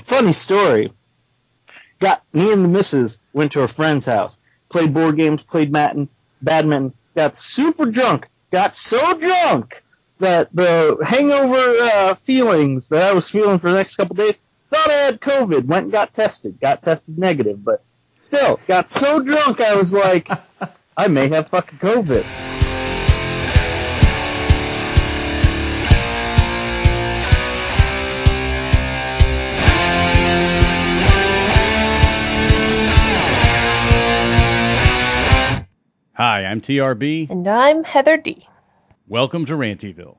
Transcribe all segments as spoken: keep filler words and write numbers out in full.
Funny story. Got me and the missus went to a friend's house, played board games, played badminton, badminton, got super drunk, got so drunk that the hangover uh, feelings that I was feeling for the next couple days, thought I had COVID, went and got tested, got tested negative, but still, got so drunk I was like, I may have fucking COVID. Hi, I'm T R B. And I'm Heather D. Welcome to Rantyville.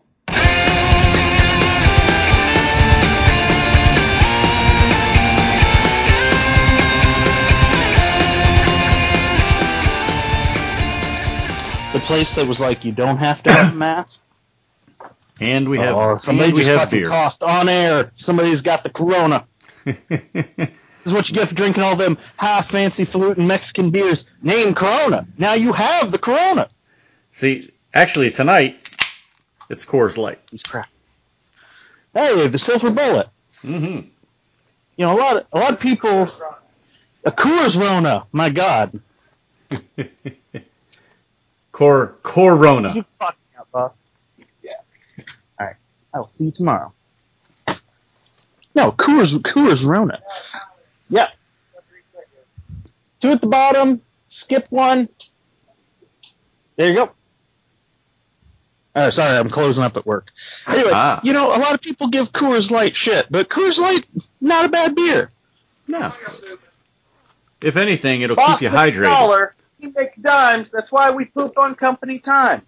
The place that was like, you don't have to have a mask. And we have, oh, somebody and we just have fucking beer. coughed on air. Somebody's got the corona. This is what you get for drinking all them high fancy falutin Mexican beers. Name Corona. Now you have the Corona. See, actually tonight, it's Coors Light. He's crap. Hey, the Silver Bullet. Mm-hmm. You know, a lot of, a lot of people... A Coors Rona, my God. Cor Corona. You fucking up, boss. Yeah. All right. I will see you tomorrow. No, Coors, Coors Rona. Yeah. Two at the bottom. Skip one. There you go. Oh, sorry, I'm closing up at work. Anyway, ah. you know, a lot of people give Coors Light shit, but Coors Light, not a bad beer. No. If anything, it'll Boss keep you makes hydrated. Dollar, we make dimes. That's why we poop on company time.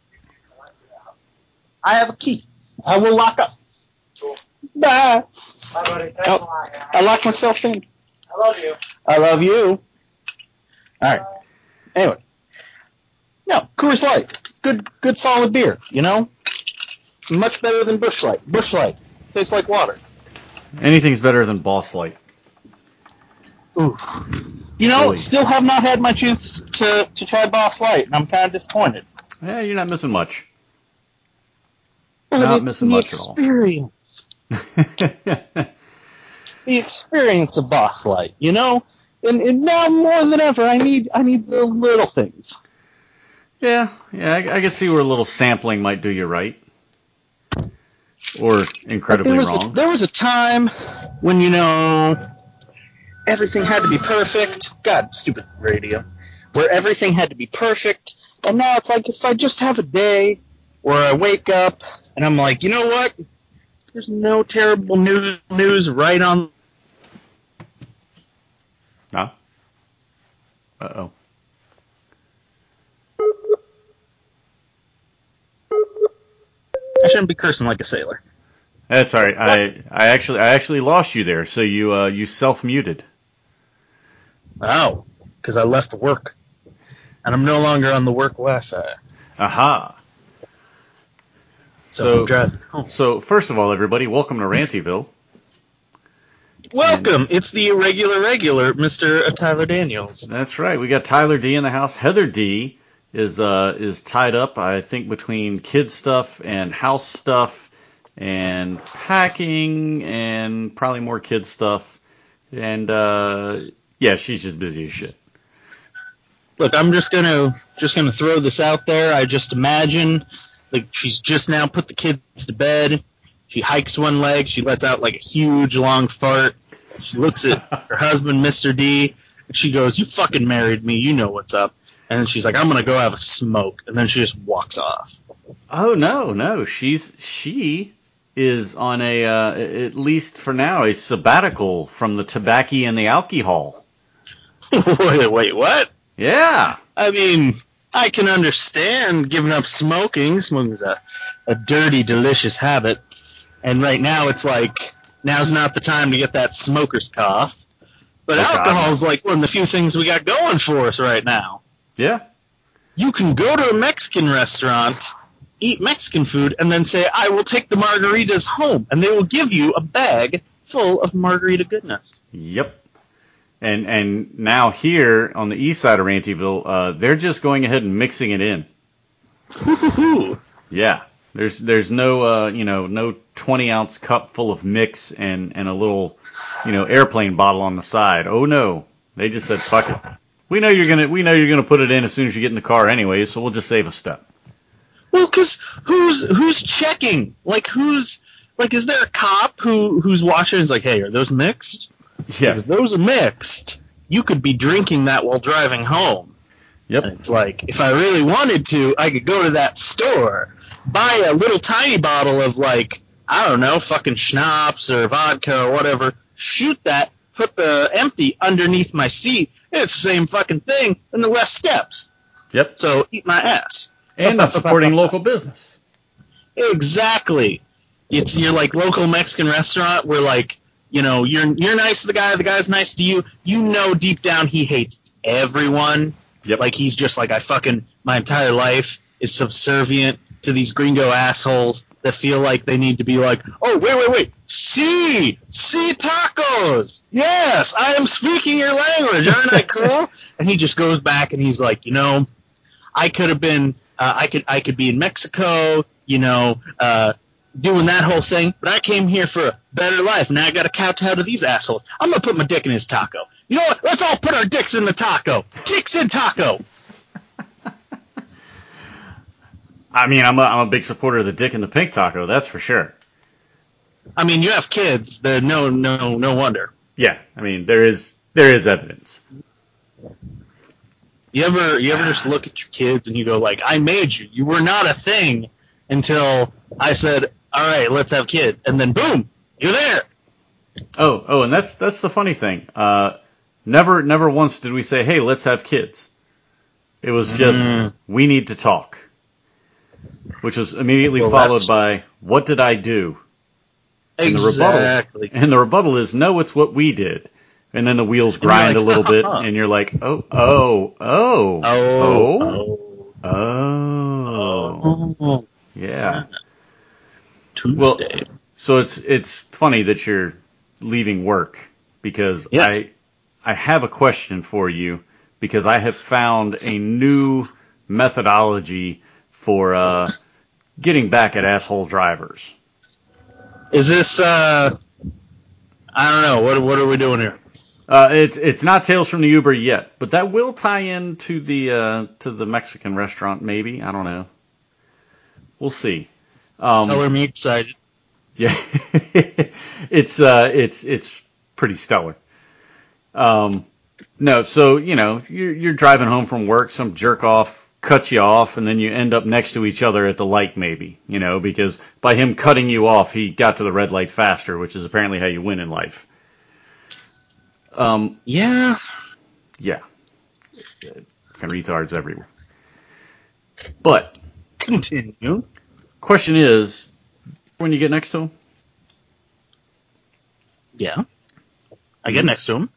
I have a key. I will lock up. Bye. Oh, I locked myself in. I love you. I love you. All right. Anyway. No, Coors Light. Good, good solid beer, you know? Much better than Busch Light. Busch Light. Tastes like water. Anything's better than Boss Light. Ooh. You know, Really? Still have not had my chance to, to try Boss Light, and I'm kind of disappointed. Yeah, you're not missing much. But Not it's missing the much at all. experience. The experience of Boss Light, you know? And, and now more than ever, I need I need the little things. Yeah, yeah, I, I could see where a little sampling might do you right. Or incredibly there was wrong. A, there was a time when, you know, everything had to be perfect. God, stupid radio. Where everything had to be perfect. And now it's like, if I just have a day where I wake up and I'm like, you know what? There's no terrible news, news right on. Huh? Uh-oh. I shouldn't be cursing like a sailor. That's all right. I, I actually I actually lost you there, so you uh, you self-muted. Oh, because I left work. And I'm no longer on the work Wi-Fi. Aha. So, So, I'm driving home. so first of all, everybody, welcome to Rantyville. Welcome. It's the irregular regular, Mister Tyler Daniels. That's right. We got Tyler D in the house. Heather D is uh is tied up, I think, between kid stuff and house stuff and packing and probably more kid stuff. And uh yeah, she's just busy as shit. Look, I'm just gonna just gonna throw this out there. I just imagine like she's just now put the kids to bed. She hikes one leg. She lets out like a huge long fart. She looks at her husband, Mister D, and she goes, "You fucking married me. You know what's up." And then she's like, "I'm gonna go have a smoke," and then she just walks off. Oh no, no, she's she is on a uh, at least for now a sabbatical from the tobacco and the alcohol. wait, wait, what? Yeah. I mean, I can understand giving up smoking. Smoking's a, a dirty, delicious habit. And right now it's like, now's not the time to get that smoker's cough. But Oh, alcohol's God. like one of the few things we got going for us right now. Yeah. You can go to a Mexican restaurant, eat Mexican food, and then say, I will take the margaritas home. And they will give you a bag full of margarita goodness. Yep. And and now here on the east side of Rantyville, uh, they're just going ahead and mixing it in. Hoo-hoo-hoo. Yeah. There's there's no uh, you know no twenty ounce cup full of mix and and a little you know airplane bottle on the side. Oh no, they just said fuck it. We know you're gonna we know you're gonna put it in as soon as you get in the car anyway, so we'll just save a step. Well, because who's who's checking? Like who's like is there a cop who who's watching? And is like, hey, are those mixed? Yeah. If those are mixed, you could be drinking that while driving home. Yep. And it's like, if I really wanted to, I could go to that store, buy a little tiny bottle of, like, I don't know, fucking schnapps or vodka or whatever, shoot that, put the empty underneath my seat, and it's the same fucking thing, and the less steps. Yep. So, eat my ass. And I'm supporting local business. Exactly. It's your, like, local Mexican restaurant where, like, you know, you're you're nice to the guy, the guy's nice to you. You know deep down he hates everyone. Yep. Like, he's just like, I fucking, my entire life is subservient to these gringo assholes that feel like they need to be like, oh, wait, wait, wait, see, see tacos. Yes, I am speaking your language. Aren't I cool? And he just goes back and he's like, you know, I could have been, uh, I could, I could be in Mexico, you know, uh, doing that whole thing, but I came here for a better life. Now I got to kowtow to these assholes. I'm going to put my dick in his taco. You know what? Let's all put our dicks in the taco. Dicks in taco. I mean, I'm a, I'm a big supporter of the dick and the pink taco, that's for sure. I mean, you have kids. They're no, no, no wonder. Yeah, I mean, there is there is evidence. You ever, you ever just look at your kids and you go like, I made you. You were not a thing until I said, all right, let's have kids. And then boom, you're there. Oh, oh, and that's that's the funny thing. Uh, never never once did we say, hey, let's have kids. It was just, Mm. we need to talk. Which was immediately Well, followed that's- by, what did I do? And the Exactly. rebuttal, and the rebuttal is, no, it's what we did. And then the wheels And you're grind like, a little bit, huh. and you're like, oh, oh, oh, Oh, oh, oh, oh. yeah. Tuesday. So it's it's funny that you're leaving work, because Yes. I I have a question for you, because I have found a new methodology for uh, getting back at asshole drivers. Is this, uh, I don't know, what what are we doing here? Uh, it's it's not Tales from the Uber yet, but that will tie in to the uh, to the Mexican restaurant, maybe. I don't know. We'll see. Um, Color me excited. Yeah, it's uh, it's it's pretty stellar. Um, no, so you know you're you're driving home from work, some jerk off cuts you off, and then you end up next to each other at the light, maybe, you know, because by him cutting you off, he got to the red light faster, which is apparently how you win in life. Um, Yeah. yeah, fucking retards everywhere. But Continue. question is, when you get next to him. Yeah. I get next to him.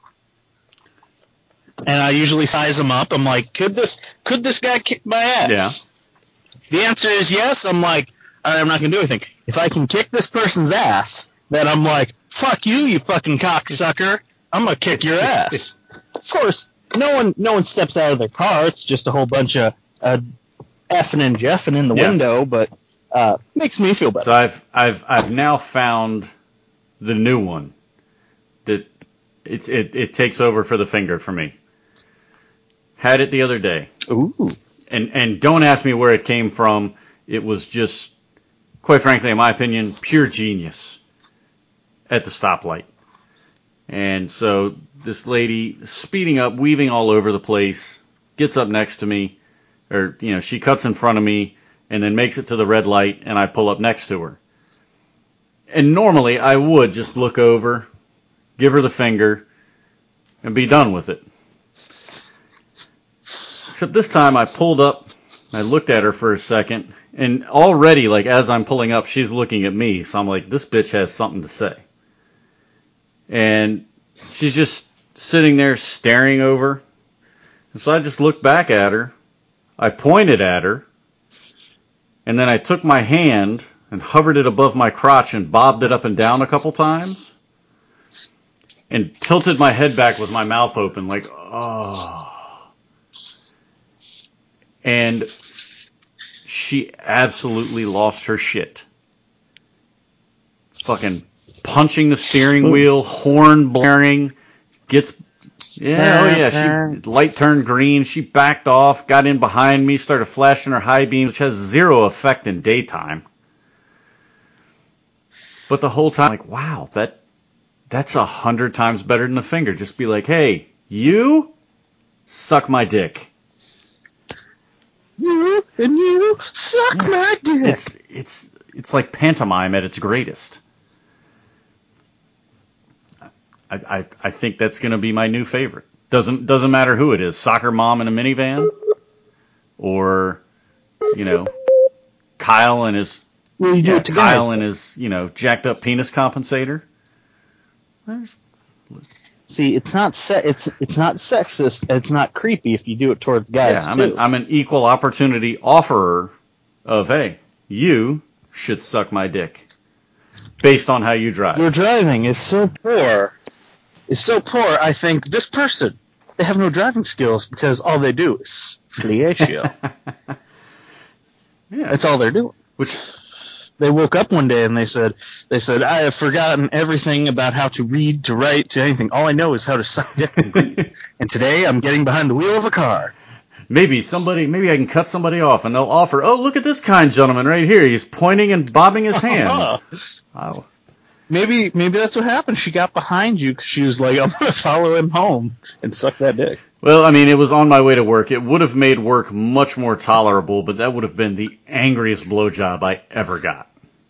And I usually size him up. I'm like, could this could this guy kick my ass? Yeah. The answer is yes. I'm like, all right, I'm not going to do anything. If I can kick this person's ass, then I'm like, fuck you, you fucking cocksucker. I'm going to kick your ass. Of course, no one no one steps out of their car. It's just a whole bunch of uh, effing and jeffing in the Yeah. window, but uh, makes me feel better. So I've I've I've now found the new one that it's it, it takes over for the finger for me. Had it the other day. Ooh. And and don't ask me where it came from. It was just, quite frankly, in my opinion, pure genius at the stoplight. And so this lady, speeding up, weaving all over the place, gets up next to me, or, you know, she cuts in front of me, and then makes it to the red light, and I pull up next to her. And normally I would just look over, give her the finger, and be done with it. Except this time I pulled up, I looked at her for a second, and already, like, as I'm pulling up, she's looking at me, so I'm like, this bitch has something to say. And she's just sitting there staring over. And so I just looked back at her, I pointed at her, and then I took my hand and hovered it above my crotch and bobbed it up and down a couple times, and tilted my head back with my mouth open, like, oh. And she she absolutely lost her shit. Fucking punching the steering wheel, horn blaring, gets, yeah, oh yeah, she, light turned green, she backed off, got in behind me, started flashing her high beams, which has zero effect in daytime. But the whole time, like, wow, that that's a hundred times better than a finger. Just be like, hey, you suck my dick. You and you suck yeah. my dick. It's it's it's like pantomime at its greatest. I I, I think that's going to be my new favorite. Doesn't doesn't matter who it is. Soccer mom in a minivan, or you know, Kyle and his well, you yeah, do it to Kyle guys, and his you know jacked up penis compensator. There's, See, it's not se- it's it's not sexist. It's not creepy if you do it towards guys yeah, I'm too. an I'm an equal opportunity offerer of hey, you should suck my dick based on how you drive. Your driving is so poor. Is so poor. I think this person they have no driving skills because all they do is fellatio. Yeah, that's all they're doing. Which. They woke up one day and they said, "They said I have forgotten everything about how to read, to write, to anything. All I know is how to suck dick and breathe. And today I'm getting behind the wheel of a car." Maybe somebody, maybe I can cut somebody off and they'll offer, "Oh, look at this kind gentleman right here. He's pointing and bobbing his hand." Wow. Maybe, maybe that's what happened. She got behind you because she was like, "I'm going to follow him home and suck that dick." Well, I mean, it was on my way to work. It would have made work much more tolerable, but that would have been the angriest blowjob I ever got.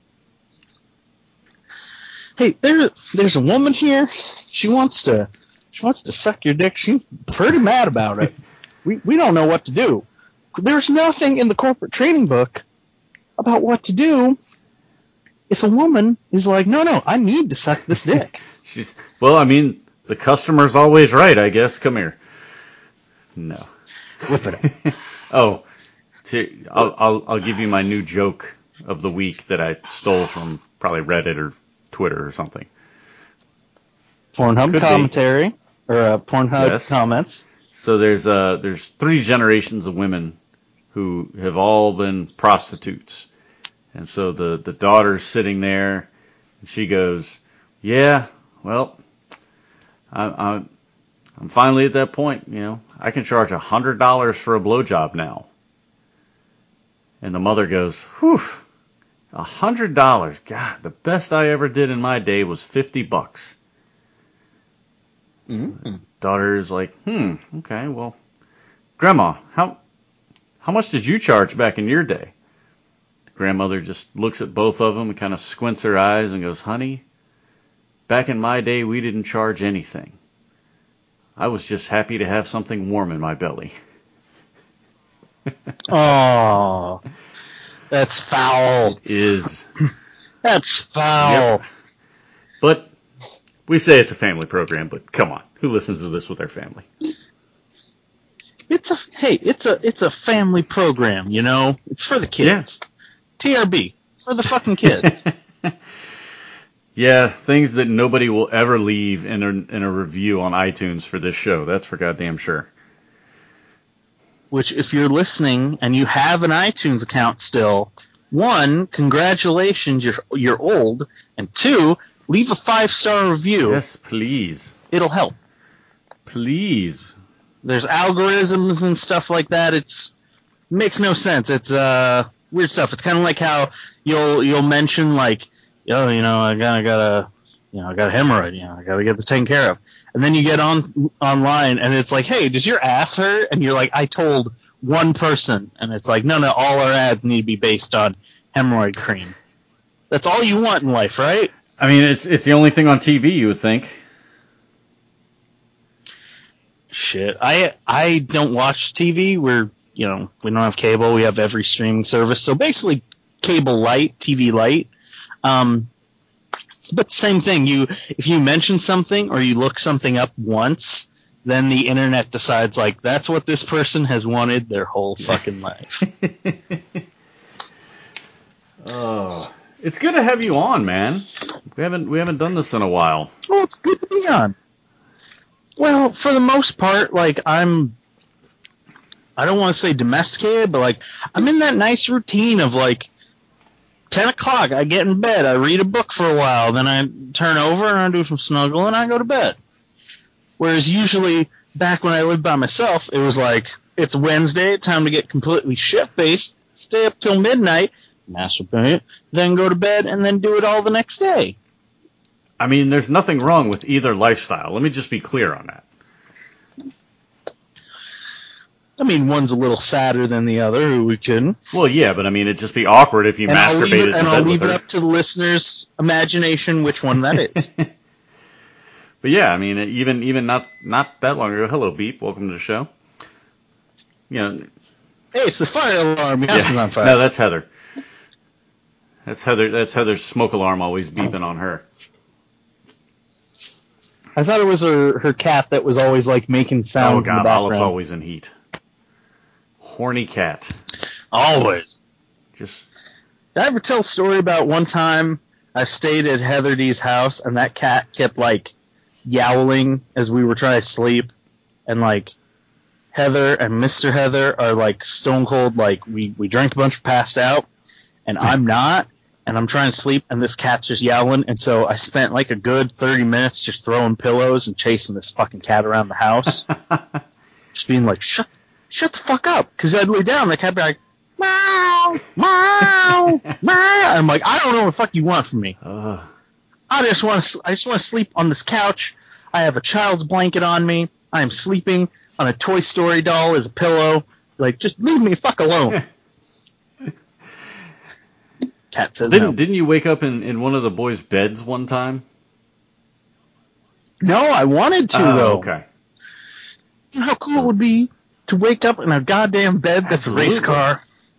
Hey, there, there's a woman here. She wants to, she wants to suck your dick. She's pretty mad about it. We we don't know what to do. There's nothing in the corporate training book about what to do if a woman is like, "No, no, I need to suck this dick." She's well, I mean, the customer's always right, I guess. Come here. No. Whip it up. oh, to, I'll, I'll I'll give you my new joke of the week that I stole from probably Reddit or Twitter or something. Pornhub Could commentary be. or uh, Pornhub yes. comments. So there's uh there's three generations of women who have all been prostitutes, and so the the daughter's sitting there, and she goes, "Yeah, well, I, I'm I'm finally at that point, you know, I can charge a hundred dollars for a blowjob now." And the mother goes, "Whew, a hundred dollars. God, the best I ever did in my day was fifty bucks." Mm-hmm. Daughter's like, "Hmm, okay, well, Grandma, how how much did you charge back in your day?" Grandmother just looks at both of them and kind of squints her eyes and goes, "Honey, back in my day, we didn't charge anything. I was just happy to have something warm in my belly." Oh, that's foul. It is. That's foul. Yep. But we say it's a family program, but come on, who listens to this with their family? It's a hey, it's a it's a family program, you know. It's for the kids. Yeah. T R B for the fucking kids. Yeah, things that nobody will ever leave in a, in a review on iTunes for this show. That's for goddamn sure. Which, if you're listening and you have an iTunes account still, one, congratulations, you're you're old, and two, leave a five star review. Yes, please. It'll help. Please. There's algorithms and stuff like that. It's it makes no sense. It's uh weird stuff. It's kind of like how you'll you'll mention like, oh, you know, I got I got a you know I got a hemorrhoid. You know, I got to get this taken care of. And then you get on online and it's like, hey, does your ass hurt? And you're like, I told one person. And it's like, no, no, all our ads need to be based on hemorrhoid cream. That's all you want in life, right? I mean, it's it's the only thing on T V, you would think. Shit, I I don't watch T V. We're you know we don't have cable. We have every streaming service, so basically cable light, T V light. Um, but same thing. You if you mention something or you look something up once, then the internet decides like that's what this person has wanted their whole fucking life. Oh, it's good to have you on, man. We haven't we haven't done this in a while. Well, it's good to be on. Well, for the most part, like I'm, I don't want to say domesticated, but like I'm in that nice routine of like ten o'clock, I get in bed, I read a book for a while, then I turn over and I do some snuggle and I go to bed. Whereas usually back when I lived by myself, it was like it's Wednesday, time to get completely shit-faced, stay up till midnight, masturbate, then go to bed, and then do it all the next day. I mean, there's nothing wrong with either lifestyle. Let me just be clear on that. I mean, one's a little sadder than the other, who we couldn't. Well, yeah, but I mean, it'd just be awkward if you and masturbated I'll leave it, in And bed I'll leave with it her. up to the listener's imagination which one that is. But yeah, I mean, even even not not that long ago. Hello, Beep. Welcome to the show. You know, hey, it's the fire alarm. Your house yeah, is on fire. No, that's Heather. That's Heather. That's Heather's smoke alarm always beeping on her. I thought it was her, her cat that was always like making sounds Oh in the God, background. Olive's always in heat. Horny cat. Always. Just. Did I ever tell a story about one time I stayed at Heather D's house and that cat kept like yowling as we were trying to sleep, and like Heather and Mister Heather are like stone cold, like we, we drank a bunch of passed out, and I'm not, and I'm trying to sleep, and this cat's just yowling, and so I spent like a good thirty minutes just throwing pillows and chasing this fucking cat around the house, just being like, shut, shut the fuck up, because I'd lay down, and the cat would be like, meow, meow, meow, and I'm like, I don't know what the fuck you want from me. Uh. I just want to, I just want to sleep on this couch. I have a child's blanket on me. I am sleeping on a Toy Story doll as a pillow. Like, just leave me the fuck alone. Cat says didn't no. Didn't you wake up in, in one of the boys' beds one time? No, I wanted to oh, though. Okay. You know how cool it would be to wake up in a goddamn bed that's Absolutely. a race car.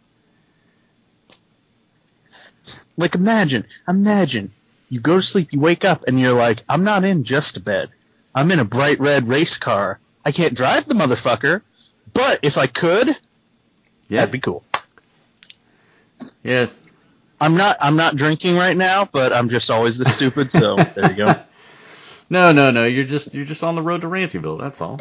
Like, imagine, imagine. You go to sleep, you wake up, and you're like, I'm not in just a bed. I'm in a bright red race car. I can't drive the motherfucker, but if I could, Yeah. that'd be cool. Yeah. I'm not I'm not drinking right now, but I'm just always this stupid, so there you go. No, no, no. You're just you're just on the road to Rantyville. That's all.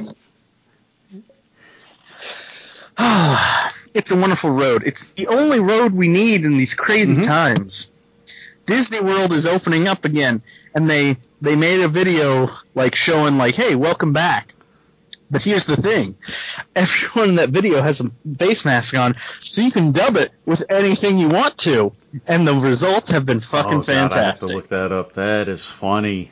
It's a wonderful road. It's the only road we need in these crazy mm-hmm. times. Disney World is opening up again, and they they made a video like showing like, hey, welcome back. But here's the thing. Everyone in that video has a face mask on, so you can dub it with anything you want to. And the results have been fucking oh, God, fantastic. I have to look that up. That is funny.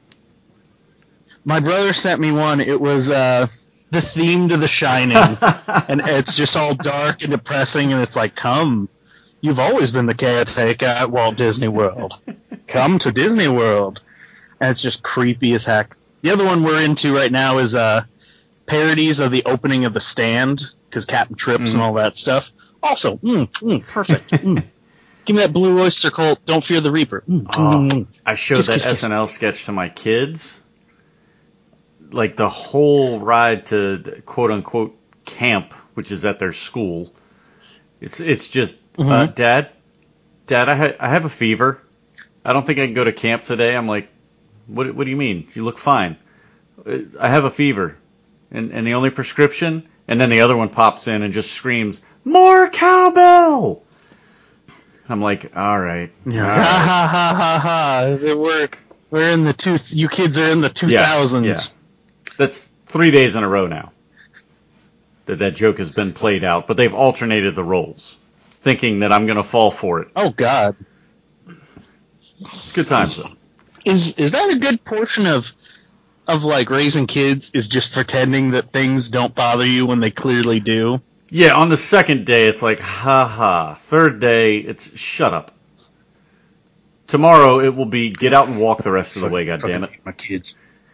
My brother sent me one. It was uh, the theme to The Shining. And it's just all dark and depressing, and it's like, come. You've always been the caretaker at Walt Disney World. Come to Disney World. And it's just creepy as heck. The other one we're into right now is uh, parodies of the opening of The Stand, because Captain Trips mm. and all that stuff. Also, mm, mm, perfect. Mm. Give me that Blue Oyster Cult, Don't Fear the Reaper. Mm, oh, mm, I showed kiss, that kiss, S N L kiss. sketch to my kids. Like the whole ride to quote-unquote camp, which is at their school. It's it's just, mm-hmm. uh, Dad, Dad, I, ha- I have a fever. I don't think I can go to camp today. I'm like, what What do you mean? You look fine. I have a fever. And, and the only prescription? And then the other one pops in and just screams, more cowbell! I'm like, all right. Yeah. All ha, right. ha, ha, ha, ha. We're, we're in the two, you kids are in the two thousands. Yeah, yeah. That's three days in a row now that that joke has been played out, but they've alternated the roles, thinking that I'm going to fall for it. Oh, God. It's good times, though. Is is that a good portion of, of like, raising kids, is just pretending that things don't bother you when they clearly do? Yeah, on the second day, it's like, ha ha. Third day, it's shut up. Tomorrow, it will be get out and walk the rest of the way, goddammit. My kids.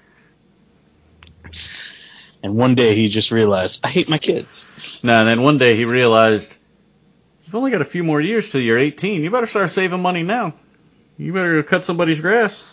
And one day he just realized, I hate my kids. No, and then one day he realized, you've only got a few more years till you're eighteen. You better start saving money now. You better go cut somebody's grass.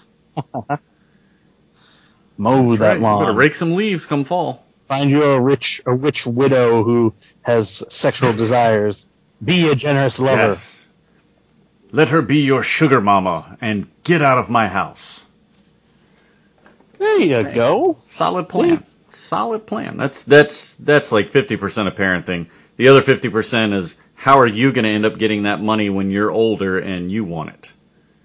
Mow That's that right. lawn. You better rake some leaves come fall. Find you a rich, a rich widow who has sexual desires. Be a generous lover. Yes. Let her be your sugar mama and get out of my house. There you go. Solid plan. solid plan. That's that's that's like fifty percent of parenting. The other fifty percent is how are you going to end up getting that money when you're older and you want it?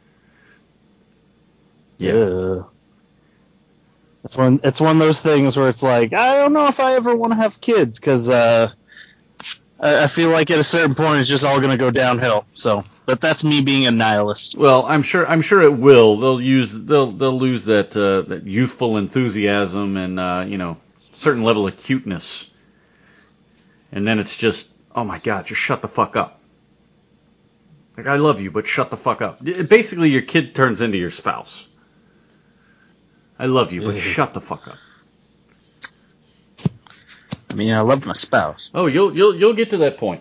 Yeah. yeah. It's one, it's one of those things where it's like, I don't know if I ever want to have kids, because uh, I, I feel like at a certain point it's just all going to go downhill. So, but that's me being a nihilist. Well, I'm sure I'm sure it will. They'll use they'll they'll lose that uh, that youthful enthusiasm and uh, you know, certain level of cuteness, and then it's just, oh my God, just shut the fuck up. Like, I love you, but shut the fuck up. Basically, your kid turns into your spouse. I love you, but shut the fuck up. I mean, I love my spouse. Oh, you'll you'll you'll get to that point.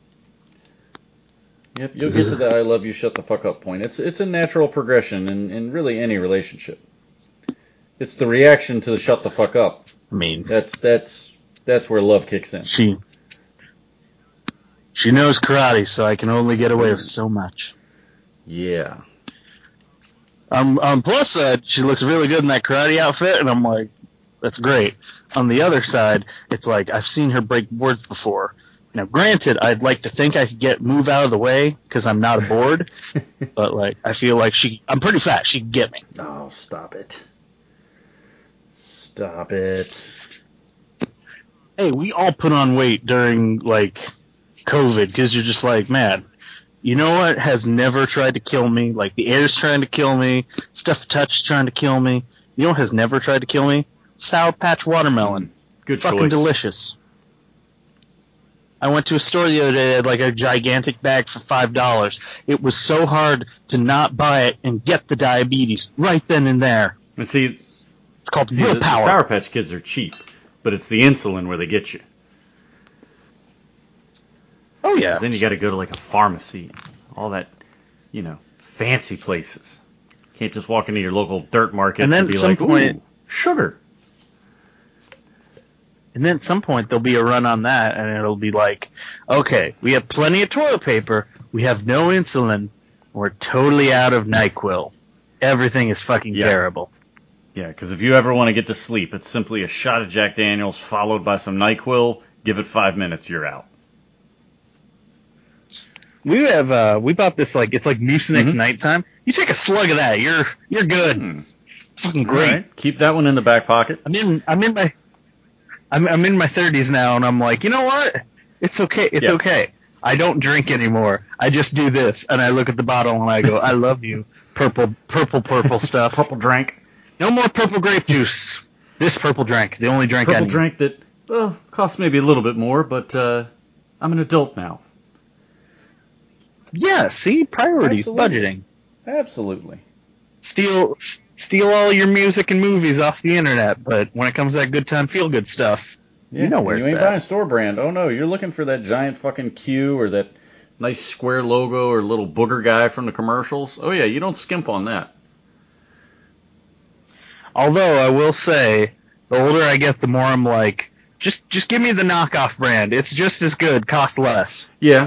Yep, you'll get to the I love you, shut the fuck up point. It's it's a natural progression in, in really any relationship. It's the reaction to the shut the fuck up. I mean, that's that's that's where love kicks in. She she knows karate, so I can only get away with so much. Yeah. Um, on plus side, she looks really good in that karate outfit, and I'm like, that's great. On the other side, it's like, I've seen her break boards before. Now, granted, I'd like to think I could get move out of the way because I'm not a board, but like, I feel like she, I'm pretty fast. She can get me. Oh, stop it! Stop it! Hey, we all put on weight during like COVID because you're just like, man. You know what has never tried to kill me? Like, the air's trying to kill me. Stuff touch trying to kill me. You know what has never tried to kill me? Sour Patch watermelon. Mm, good Fucking choice. delicious. I went to a store the other day that had like a gigantic bag for five dollars. It was so hard to not buy it and get the diabetes right then and there. And see, it's called see, willpower. The, the Sour Patch Kids are cheap, but it's the insulin where they get you. Oh, yeah. Then you got to go to like a pharmacy, all that, you know, fancy places. You can't just walk into your local dirt market and, then and be like, point, ooh, sugar. And then at some point there'll be a run on that, and it'll be like, okay, we have plenty of toilet paper, we have no insulin, we're totally out of NyQuil. Everything is fucking yeah. terrible. Yeah, because if you ever want to get to sleep, it's simply a shot of Jack Daniels followed by some NyQuil. Give it five minutes, you're out. We have uh, we bought this like it's like Mucinex mm-hmm. nighttime. You take a slug of that, you're you're good. Hmm. It's fucking great. Right. Keep that one in the back pocket. I'm in I'm in my I'm I'm in my thirties now, and I'm like, you know what? It's okay. It's yeah. okay. I don't drink anymore. I just do this, and I look at the bottle and I go, I love you, purple purple purple stuff. Purple drink. No more purple grape juice. This purple drink, the only drink purple I need. drink that well costs maybe a little bit more, but uh, I'm an adult now. Yeah, see? Priorities, Absolutely. budgeting. Absolutely. Steal steal all your music and movies off the internet, but when it comes to that good time, feel good stuff, yeah, you know where you it's ain't at. buying store brand. Oh no, you're looking for that giant fucking Q or that nice square logo or little booger guy from the commercials. Oh yeah, you don't skimp on that. Although I will say, the older I get, the more I'm like, just just give me the knockoff brand. It's just as good, cost less. Yeah.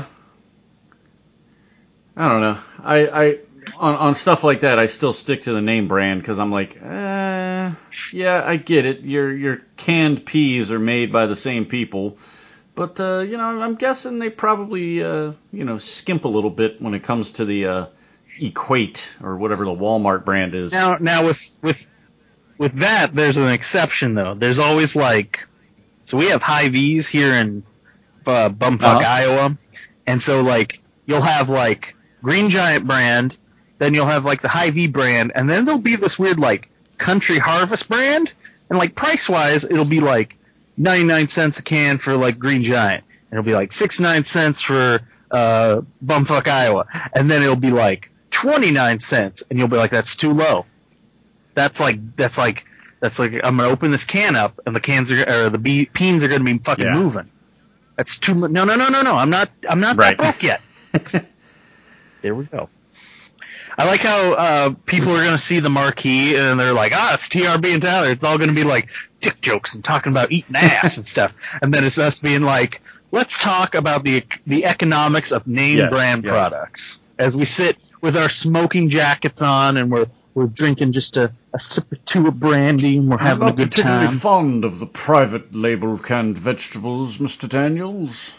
I don't know. I, I on on stuff like that, I still stick to the name brand because I'm like, eh, yeah, I get it. Your your canned peas are made by the same people, but uh, you know, I'm guessing they probably uh, you know skimp a little bit when it comes to the uh, Equate or whatever the Walmart brand is. Now, now with with with that, there's an exception though. There's always like, so we have Hy-Vees here in uh, bumfuck uh-huh. Iowa, and so like you'll have like Green Giant brand, then you'll have like the Hy-Vee brand, and then there'll be this weird like Country Harvest brand, and like price wise, it'll be like ninety-nine cents a can for like Green Giant, and it'll be like sixty-nine cents for uh, bumfuck Iowa, and then it'll be like twenty-nine cents, and you'll be like, that's too low. That's like that's like that's like I'm gonna open this can up, and the cans are or the be- beans are gonna be fucking yeah. moving. That's too much. No, no, no, no, no. I'm not. I'm not right. that broke yet. There we go. I like how uh, people are going to see the marquee and they're like, ah, it's T R B and Tyler. It's all going to be like dick jokes and talking about eating ass and stuff. And then it's us being like, let's talk about the the economics of name yes, brand yes. products. As we sit with our smoking jackets on and we're we're drinking just a, a sip or two of brandy, and we're having I'm a not good particularly time. fond of the private label canned vegetables, Mister Daniels.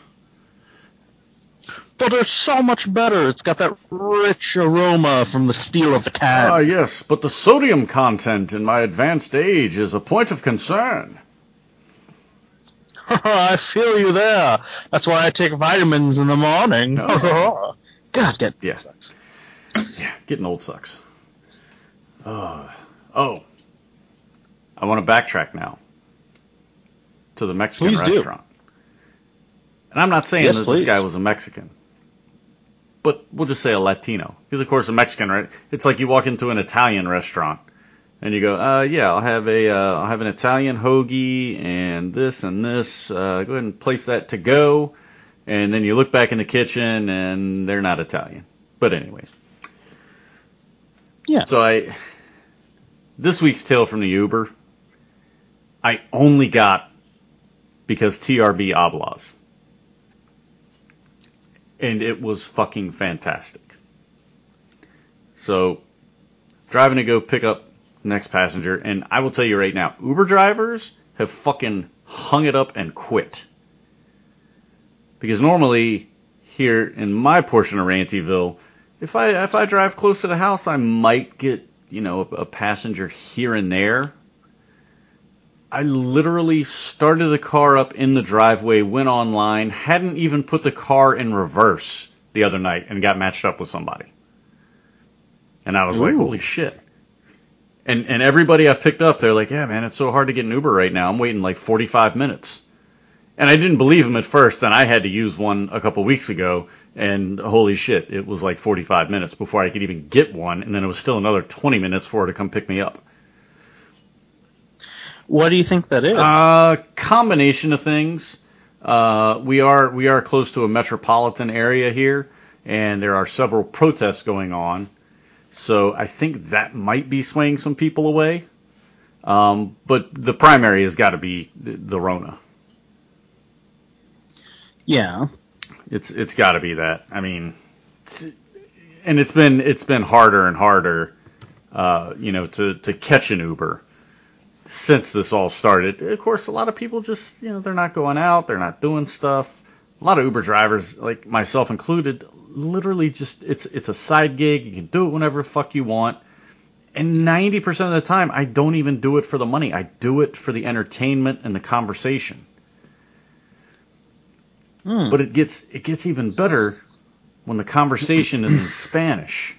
But they're so much better. It's got that rich aroma from the steel of the can. Ah, yes, but the sodium content in my advanced age is a point of concern. I feel you there. That's why I take vitamins in the morning. Oh. God, get Yeah. sucks. Yeah, getting old sucks. Uh, oh, I want to backtrack now to the Mexican Please do. restaurant. And I'm not saying Yes, that please. this guy was a Mexican, but we'll just say a Latino. Because, of course, a Mexican, right? It's like you walk into an Italian restaurant and you go, uh, yeah, I'll have a, uh, I'll have an Italian hoagie and this and this. Uh, go ahead and place that to go. And then you look back in the kitchen and they're not Italian. But anyways. Yeah. So I, this week's Tale from the Uber, I only got because T R B Oblas. And it was fucking fantastic. So, driving to go pick up the next passenger, and I will tell you right now, Uber drivers have fucking hung it up and quit. Because normally, here in my portion of Rantyville, if I if I drive close to the house, I might get, you know, a, a passenger here and there. I literally started the car up in the driveway, went online, hadn't even put the car in reverse the other night, and got matched up with somebody. And I was Ooh. like, holy shit. And and everybody I've picked up, they're like, yeah, man, it's so hard to get an Uber right now. I'm waiting like forty-five minutes. And I didn't believe them at first. Then I had to use one a couple weeks ago, and holy shit, it was like forty-five minutes before I could even get one, and then it was still another twenty minutes for her to come pick me up. What do you think that is? Uh, combination of things. Uh, we are we are close to a metropolitan area here, and there are several protests going on. So I think that might be swaying some people away. Um, but the primary has got to be the, the Rona. Yeah. It's it's got to be that. I mean, it's, and it's been it's been harder and harder, uh, you know, to to catch an Uber since this all started. Of course, a lot of people just, you know, they're not going out, they're not doing stuff. A lot of Uber drivers, like myself included, literally just it's it's a side gig. You can do it whenever the fuck you want. And ninety percent of the time, I don't even do it for the money. I do it for the entertainment and the conversation. Mm. But it gets it gets even better when the conversation is in Spanish.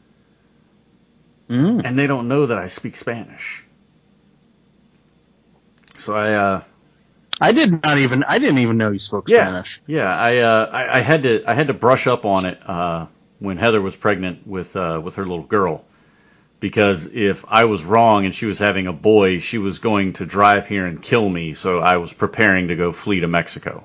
Mm. And they don't know that I speak Spanish. So I uh I did not even I didn't even know you spoke yeah, Spanish. Yeah, I, uh, I I had to I had to brush up on it uh, when Heather was pregnant with uh, with her little girl, because if I was wrong and she was having a boy, she was going to drive here and kill me. So I was preparing to go flee to Mexico.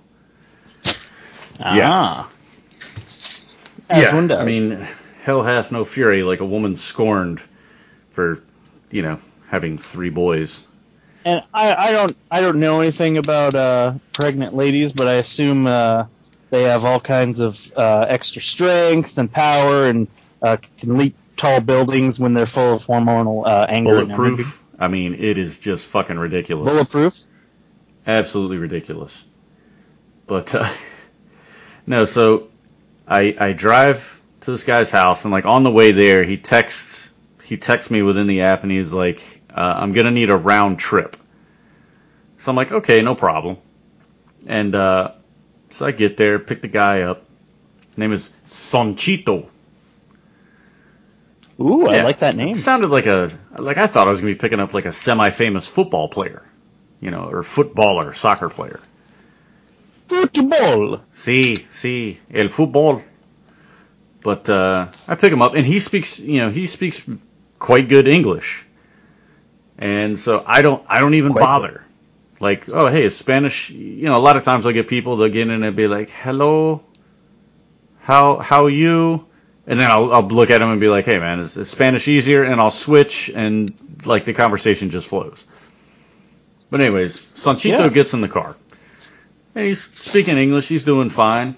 Ah. As yeah, one does. I mean, hell hath no fury like a woman scorned for, you know, having three boys. And I, I don't I don't know anything about uh, pregnant ladies, but I assume uh, they have all kinds of uh, extra strength and power, and uh, can leap tall buildings when they're full of hormonal uh, anger and energy. Bulletproof. I mean, it is just fucking ridiculous. Bulletproof? Absolutely ridiculous. But uh, no, so I I drive to this guy's house, and like on the way there, he texts he texts me within the app, and he's like, uh, "I'm gonna need a round trip." So I'm like, "Okay, no problem." And uh, so I get there, pick the guy up. His name is Sonchito. Ooh, Yeah, I like that name. It sounded like a like I thought I was gonna be picking up like a semi-famous football player, you know, or footballer, soccer player. Football. Sí, sí, el fútbol. But uh, I pick him up, and he speaks, you know, he speaks quite good English, and so I don't, I don't even Quite bother. good. Like, oh, hey, is Spanish? You know, a lot of times I'll get people, they'll get in and be like, hello, how how you? And then I'll, I'll look at them and be like, hey, man, is, is Spanish easier? And I'll switch, and like the conversation just flows. But anyways, Sanchito Yeah. gets in the car, and he's speaking English. He's doing fine.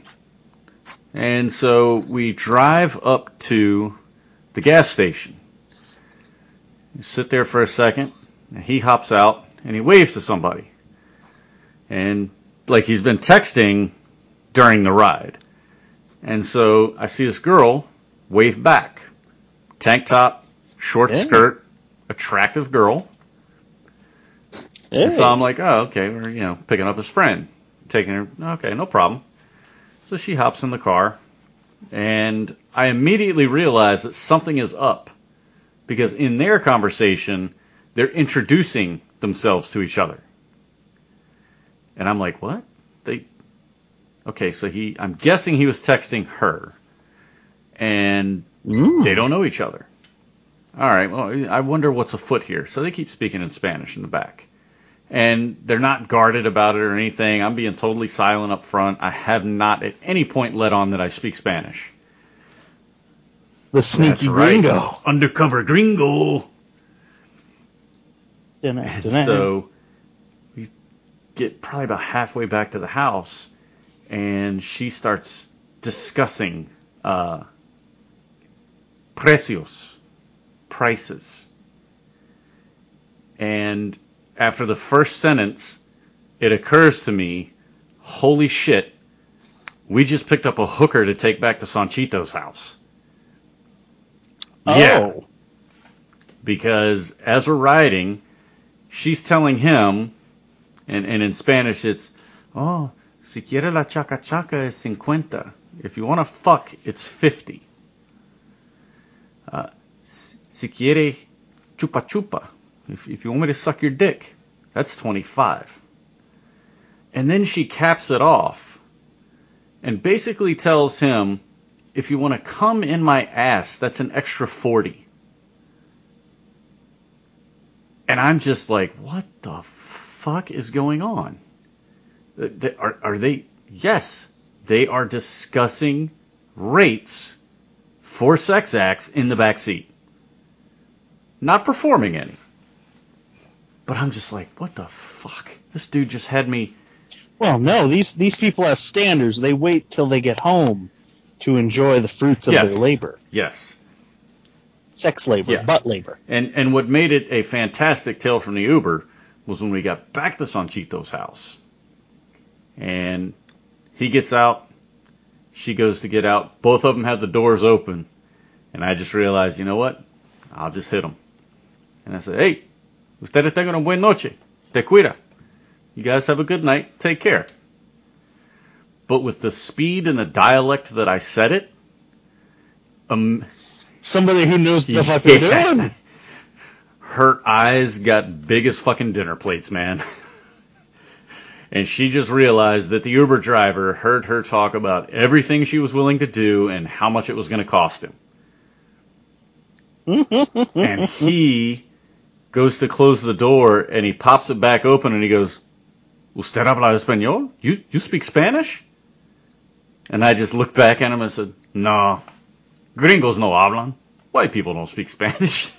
And so we drive up to the gas station. You sit there for a second, and he hops out, and he waves to somebody. And, like, he's been texting during the ride. And so I see this girl wave back. Tank top, short Yeah. skirt, attractive girl. Hey. And so I'm like, oh, okay, we're, you know, picking up his friend. Taking her, okay, no problem. So she hops in the car, and I immediately realize that something is up. Because in their conversation, they're introducing themselves to each other. And I'm like, what? They, okay, so he, I'm guessing he was texting her. And Mm. they don't know each other. All right, well, I wonder what's afoot here. So they keep speaking in Spanish in the back. And they're not guarded about it or anything. I'm being totally silent up front. I have not at any point let on that I speak Spanish. The sneaky That's right. gringo. Undercover gringo. Dun-dun, And dun-dun. so we get probably about halfway back to the house, and she starts discussing uh, precios, prices. And after the first sentence, it occurs to me, holy shit, we just picked up a hooker to take back to Sanchito's house. Oh. Yeah. Because as we're riding, she's telling him, and, and in Spanish it's, oh, si quiere la chaca chaca es cincuenta. If you want to fuck, it's fifty. Uh, si quiere chupa chupa. If, if you want me to suck your dick, that's twenty-five. And then she caps it off and basically tells him, if you want to come in my ass, that's an extra forty. And I'm just like, what the fuck is going on? Are, are they? Yes, they are discussing rates for sex acts in the back seat. Not performing any. But I'm just like, what the fuck? This dude just had me. Well, no, these these people have standards. They wait till they get home to enjoy the fruits of Yes. their labor. Yes. Sex labor, Yeah. butt labor. And and what made it a fantastic tale from the Uber was when we got back to Sanchito's house. And he gets out. She goes to get out. Both of them have the doors open. And I just realized, you know what? I'll just hit them. And I said, hey, ustedes tengan una buena noche. Te cuida. You guys have a good night. Take care. But with the speed and the dialect that I said it, um, Somebody who knows what the fuck yeah. they're doing. Her eyes got big as fucking dinner plates, man. And she just realized that the Uber driver heard her talk about everything she was willing to do and how much it was going to cost him. And he goes to close the door, and he pops it back open, and he goes, ¿Usted habla español? You, you speak Spanish? And I just looked back at him and said, no, gringos no hablan. White people don't speak Spanish.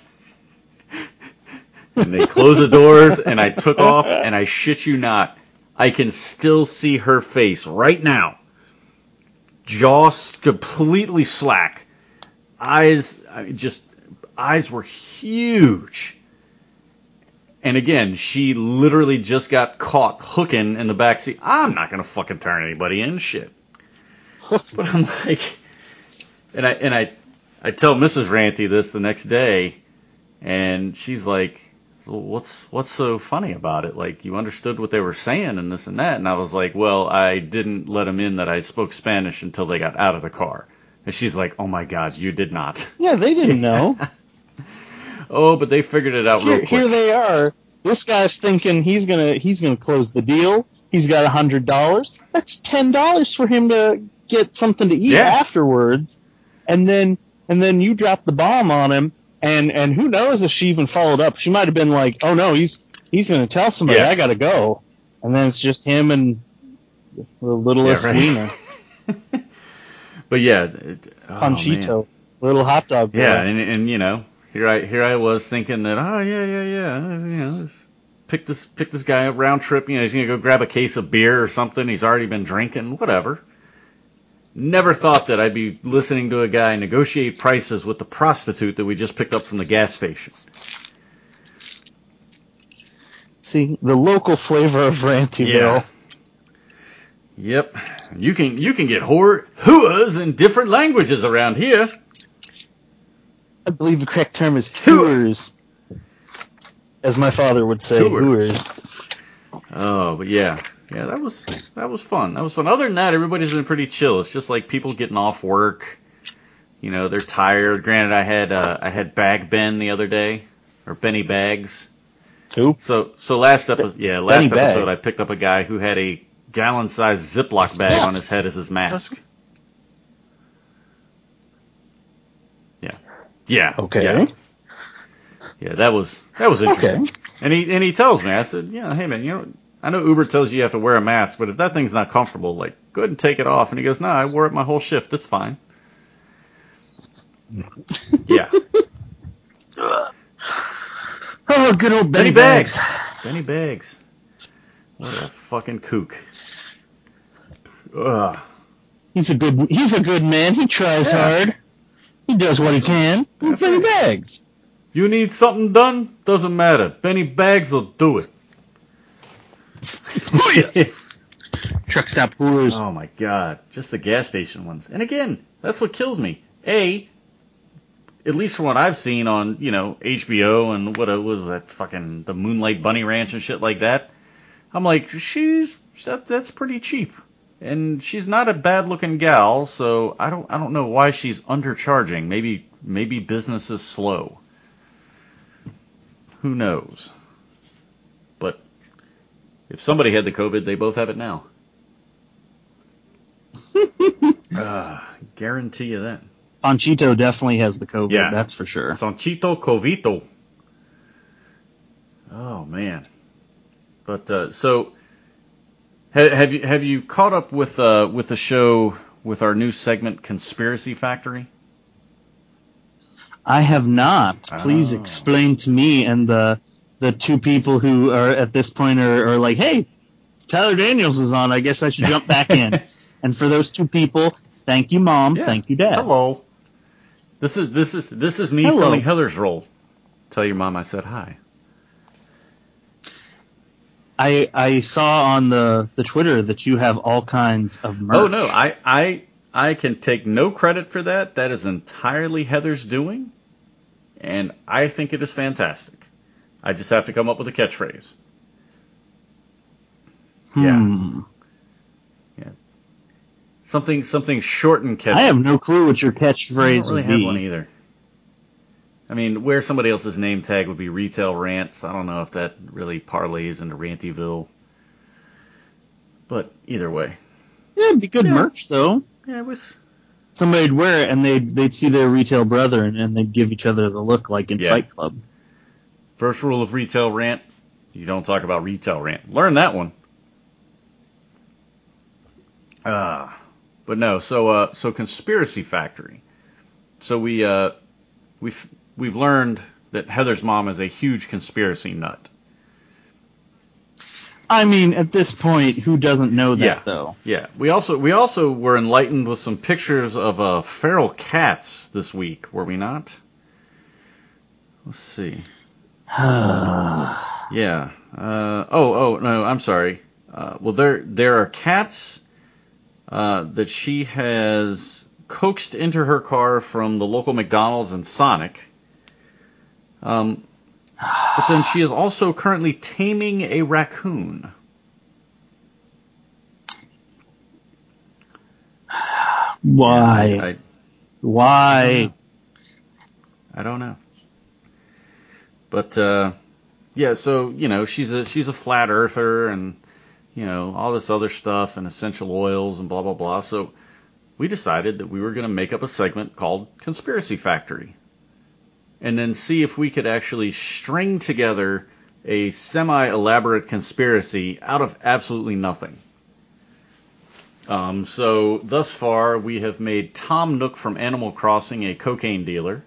And they closed the doors, and I took off, and I shit you not, I can still see her face right now. Jaw completely slack. Eyes, I mean, just, eyes were huge. And again, she literally just got caught hooking in the backseat. I'm not going to fucking turn anybody in, shit. But I'm like, and I, and I, I tell Missus Ranty this the next day, and she's like, well, what's, what's so funny about it? Like, you understood what they were saying and this and that. And I was like, well, I didn't let them in that I spoke Spanish until they got out of the car. And she's like, oh my God, you did not. Yeah, they didn't know. Oh, but they figured it out Here, real quick. here they are. This guy's thinking he's gonna he's gonna close the deal. He's got a hundred dollars. That's ten dollars for him to get something to eat Yeah. afterwards. And then and then you drop the bomb on him, and, and who knows if she even followed up. She might have been like, oh no, he's he's gonna tell somebody Yeah. I gotta go. And then it's just him and the littlest Yeah, right. wiener. But yeah, it, oh, Panchito. man. Little hot dog boy. Yeah, and and you know, here I here I was thinking that, oh yeah, yeah, yeah, you know, pick this pick this guy up round trip, you know, he's gonna go grab a case of beer or something, he's already been drinking, whatever. Never thought that I'd be listening to a guy negotiate prices with the prostitute that we just picked up from the gas station. See, the local flavor of Rantyville. Yeah. Yep. You can you can get hor- hooas in different languages around here. I believe the correct term is hooers, as my father would say, hooers. hooers. Oh, but yeah. Yeah, that was that was fun. That was fun. Other than that, everybody's been pretty chill. It's just like people getting off work. You know, they're tired. Granted, I had uh, I had Bag Ben the other day, or Benny Bags. Who? So so last episode, yeah, last Benny episode Bag. I picked up a guy who had a gallon-sized Ziploc bag on his head as his mask. Yeah. Yeah. Okay. Yeah. Yeah, that was that was interesting. Okay. And he and he tells me, I said, yeah, hey man, you know, I know Uber tells you you have to wear a mask, but if that thing's not comfortable, like, go ahead and take it off. And he goes, no, I wore it my whole shift. It's fine. Yeah. Oh, good old Benny, Benny Bags. Bags. Benny Bags. What a fucking kook. Ugh. He's a good. He's a good man. He tries Yeah. hard. He does what he can. He's That's Benny right. Bags. You need something done? Doesn't matter. Benny Bags will do it. Truck stop hooers. Oh my god. Just the gas station ones. And again, that's what kills me. A, at least from what I've seen on, you know, H B O and what was that fucking, the Moonlight Bunny Ranch and shit like that. I'm like, she's, that, that's pretty cheap. And she's not a bad looking gal, so I don't, I don't know why she's undercharging. Maybe, maybe business is slow. Who knows? But if somebody had the COVID, they both have it now. uh, guarantee you that. Panchito definitely has the COVID. Yeah. That's for sure. Sanchito Covito. Oh man. But uh, so, ha- have you have you caught up with uh, with the show with our new segment Conspiracy Factory? I have not. Please Oh. explain to me and the the two people who are at this point are, are like, hey, Tyler Daniels is on. I guess I should jump back in. And for those two people, thank you, Mom. Yeah. Thank you, Dad. Hello. This is this is this is me Hello. filling Heather's role. Tell your mom I said hi. I I saw on the, the Twitter that you have all kinds of merch. Oh no, I, I I can take no credit for that. That is entirely Heather's doing, and I think it is fantastic. I just have to come up with a catchphrase. Hmm. Yeah. Yeah. Something something short and catchy. I have no clue what your I catchphrase don't really would have be. one either. I mean, where somebody else's name tag would be retail rants. I don't know if that really parlays into Rantyville. But either way. Yeah, it'd be good Yeah. merch, though. Yeah, it was. Somebody'd wear it, and they'd, they'd see their retail brother, and, and they'd give each other the look like in Yeah. Fight Club. First rule of retail rant, you don't talk about retail rant. Learn that one. Uh, but no, so uh, so Conspiracy Factory. So we uh, we've we've learned that Heather's mom is a huge conspiracy nut. I mean, at this point, who doesn't know that, Yeah. though? Yeah. We also we also were enlightened with some pictures of uh, feral cats this week, were we not? Let's see. Yeah. Uh, oh, oh, no, I'm sorry. Uh, well, there there are cats uh, that she has coaxed into her car from the local McDonald's and Sonic. Um, but then she is also currently taming a raccoon. Why? Yeah, I, I, Why? I don't know. But uh, yeah, so you know, she's a she's a flat earther and you know all this other stuff and essential oils and blah blah blah. So we decided that we were going to make up a segment called Conspiracy Factory, and then see if we could actually string together a semi-elaborate conspiracy out of absolutely nothing. Um, so thus far, we have made Tom Nook from Animal Crossing a cocaine dealer.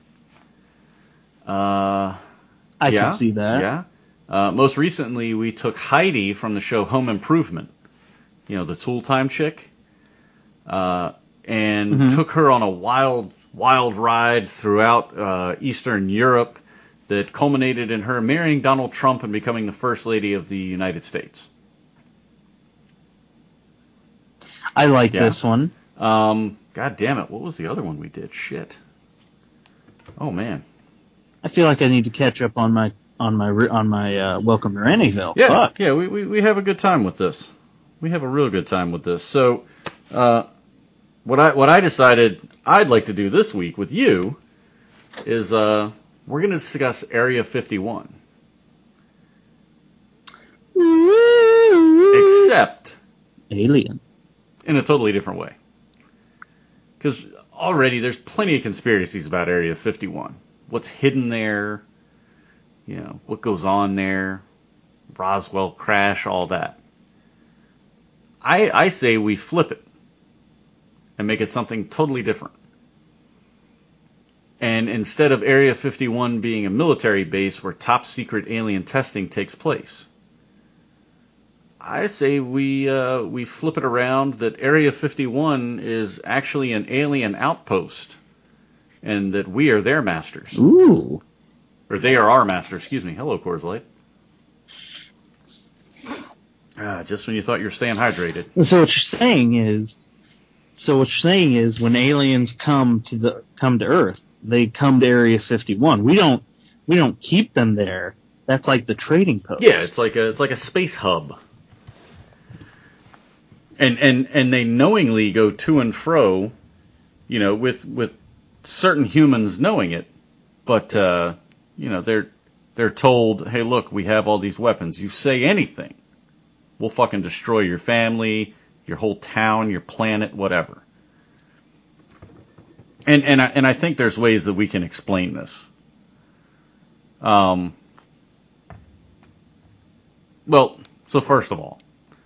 Uh, I yeah, can see that. Yeah. Uh, most recently, we took Heidi from the show Home Improvement, you know, the Tool Time chick, uh, and Mhm. took her on a wild, wild ride throughout uh, Eastern Europe, that culminated in her marrying Donald Trump and becoming the First Lady of the United States. I like Yeah. this one. Um, God damn it. What was the other one we did? Shit. Oh, man. I feel like I need to catch up on my on my on my uh, Welcome to Randyville. Yeah, Fuck. yeah, we, we, we have a good time with this. We have a real good time with this. So, uh, what I what I decided I'd like to do this week with you is uh, we're going to discuss Area fifty-one. Except Alien. in a totally different way. Because already there's plenty of conspiracies about Area fifty-one. What's hidden there, you know, what goes on there, Roswell crash, all that. I, I say we flip it and make it something totally different. And instead of Area fifty-one being a military base where top secret alien testing takes place, I say we uh, we flip it around that Area fifty-one is actually an alien outpost and that we are their masters. Ooh. Or they are our masters, excuse me. Hello, Coors Light. Ah, just when you thought you were staying hydrated. So what you're saying is, so what you're saying is, when aliens come to the come to Earth, they come to Area fifty-one. We don't we don't keep them there. That's like the trading post. Yeah, it's like a it's like a space hub. And and and they knowingly go to and fro, you know, with with certain humans knowing it, but uh, you know, they're they're told, hey, look, we have all these weapons. You say anything, we'll fucking destroy your family, your whole town, your planet, whatever. And and I, and I think there's ways that we can explain this. Um. Well, so first of all,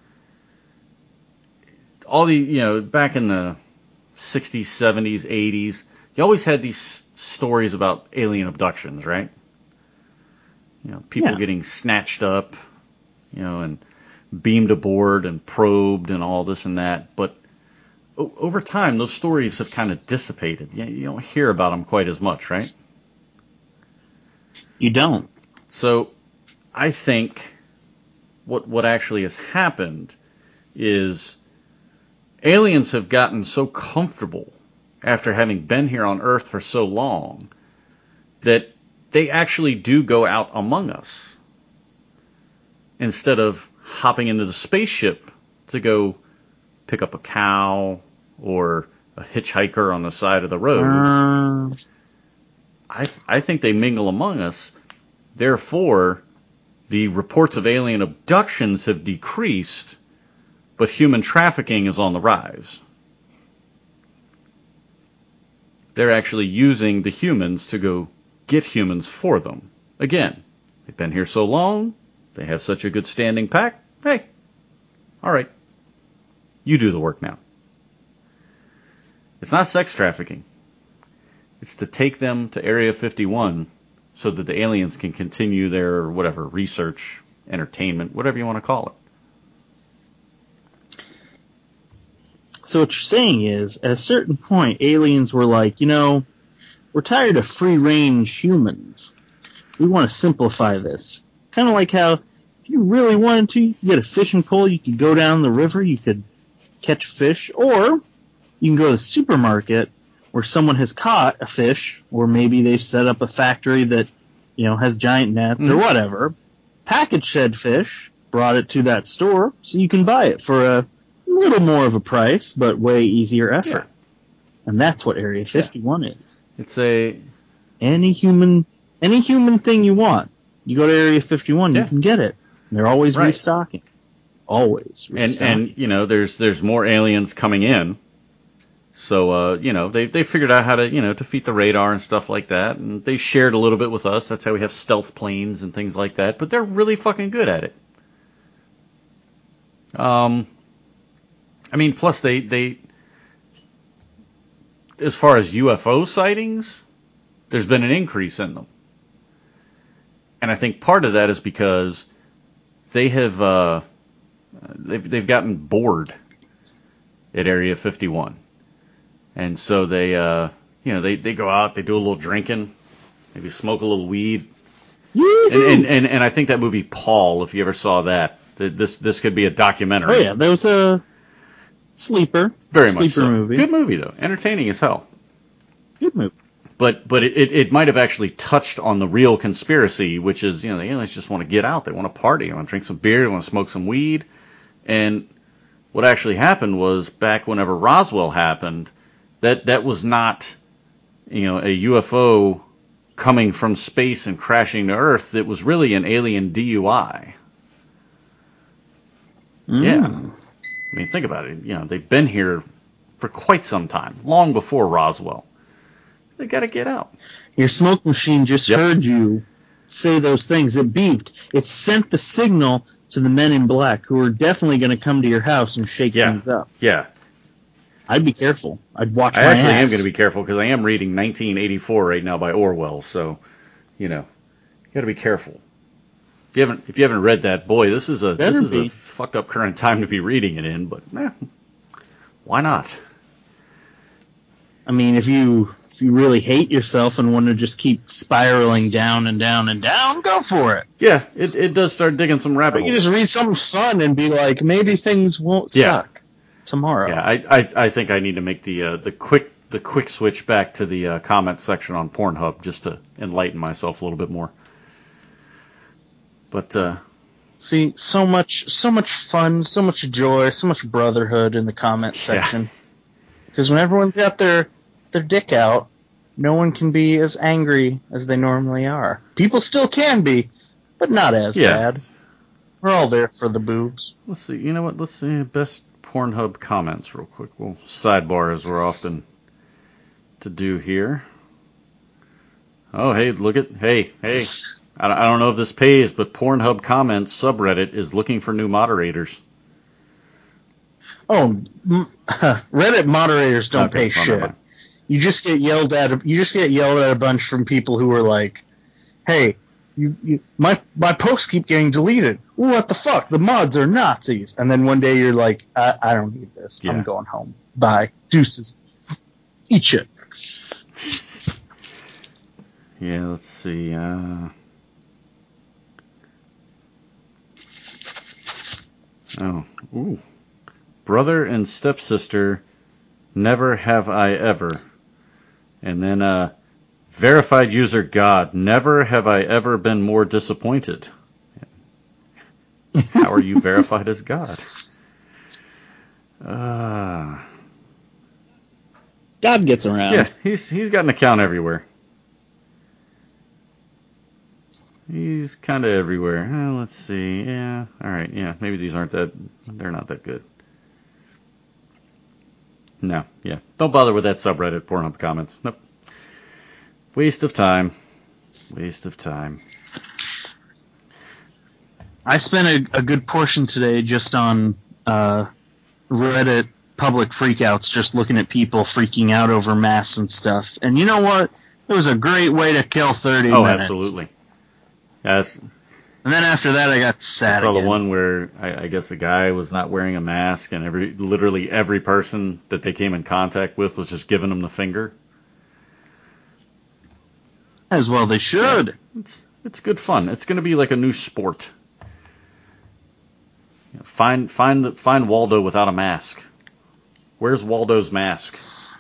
all the you know back in the sixties, seventies, eighties, you always had these stories about alien abductions, right? You know, people Yeah. getting snatched up, you know, and beamed aboard and probed and all this and that. But o- over time, those stories have kind of dissipated. You, you don't hear about them quite as much, right? You don't. So I think what what actually has happened is aliens have gotten so comfortable after having been here on Earth for so long that they actually do go out among us instead of hopping into the spaceship to go pick up a cow or a hitchhiker on the side of the road. Uh, I I think they mingle among us. Therefore, the reports of alien abductions have decreased, but human trafficking is on the rise. They're actually using the humans to go get humans for them. Again, they've been here so long, they have such a good standing pack. Hey, all right, you do the work now. It's not sex trafficking. It's to take them to Area fifty-one so that the aliens can continue their whatever research, entertainment, whatever you want to call it. so what you're saying is, at a certain point, aliens were like, you know, we're tired of free-range humans. We want to simplify this. Kind of like how, if you really wanted to, you could get a fishing pole, you could go down the river, you could catch fish, or you can go to the supermarket where someone has caught a fish, or maybe they set up a factory that, you know, has giant nets Mm-hmm. or whatever, package said fish, brought it to that store, so you can buy it for a little more of a price, but way easier effort. Yeah. And that's what Area fifty-one yeah. is. It's a any human, any human thing you want. You go to Area fifty-one, yeah. you can get it. And they're always right. restocking. Always restocking. And and you know, there's there's more aliens coming in. So, uh, you know, they they figured out how to, you know, defeat the radar and stuff like that. And they shared a little bit with us. That's how we have stealth planes and things like that. But they're really fucking good at it. Um, I mean, plus they, they, as far as U F O sightings, there's been an increase in them. And I think part of that is because they have, uh, they've, they've gotten bored at Area fifty-one. And so they, uh, you know, they, they go out, they do a little drinking, maybe smoke a little weed, And, and and and I think that movie Paul, if you ever saw that, this this could be a documentary. Oh yeah, there was a sleeper. Very sleeper much so. movie. Good movie though, entertaining as hell. Good movie. But but it, it might have actually touched on the real conspiracy, which is, you know, the aliens just want to get out. They want to party. They want to drink some beer. They want to smoke some weed. And what actually happened was, back whenever Roswell happened, that, that was not, you know, a U F O coming from space and crashing to Earth. It was really an alien D U I. Mm. Yeah. I mean, think about it. You know, they've been here for quite some time, long before Roswell. They got to get out. Your smoke machine just Yep. heard you say those things. It beeped. It sent the signal to the men in black, who are definitely going to come to your house and shake Yeah. things up. Yeah. I'd be careful. I'd watch I my actually ass. am going to be careful, because I am reading nineteen eighty-four right now by Orwell. So, you know, you got to be careful. If you haven't, if you haven't read that, boy, this is a Better this is be. a fucked up current time to be reading it in. But eh, why not? I mean, if you if you really hate yourself and want to just keep spiraling down and down and down, go for it. Yeah, it it does start digging some rabbit Or you holes. just read something fun and be like, maybe things won't Yeah. suck tomorrow. Yeah, I, I I think I need to make the uh, the quick the quick switch back to the uh, comment section on Pornhub, just to enlighten myself a little bit more. But uh, See, so much, so much fun, so much joy, so much brotherhood in the comment section. Because when everyone's got their their dick out, no one can be as angry as they normally are. People still can be, but not as Yeah. bad. We're all there for the boobs. let's see. You know what? Let's see best Pornhub comments real quick. We'll sidebar, as we're often to do here. Oh, hey, look at hey hey. I don't- I don't know if this pays, but Pornhub comments subreddit is looking for new moderators. Oh, m- Reddit moderators don't Okay, pay well, never shit. mind. You just get yelled at. You just get yelled at a bunch from people who are like, "Hey, you, you my my posts keep getting deleted. What the fuck? The mods are Nazis." And then one day you're like, "I, I don't need this. Yeah. I'm going home. Bye. Deuces. Eat shit." Yeah, let's see. Uh, oh, ooh. Brother and stepsister, never have I ever. And then uh, verified user God, never have I ever been more disappointed. How are you verified as God? Uh, God gets around. yeah, he's he's got an account everywhere. He's kind of everywhere. Uh, let's see. Yeah. All right. Yeah. Maybe these aren't that. They're not that good. No. Yeah. Don't bother with that subreddit. Pornhub comments. Nope. Waste of time. Waste of time. I spent a, a good portion today just on uh, Reddit public freakouts, just looking at people freaking out over masks and stuff. And you know what? It was a great way to kill thirty Oh, minutes. absolutely. Yes. And then after that, I got sad I saw again. the one where I, I guess the guy was not wearing a mask, and every literally every person that they came in contact with was just giving them the finger. As well they should. Yeah, it's it's good fun. It's going to be like a new sport. You know, find find the, find Waldo without a mask. Where's Waldo's mask?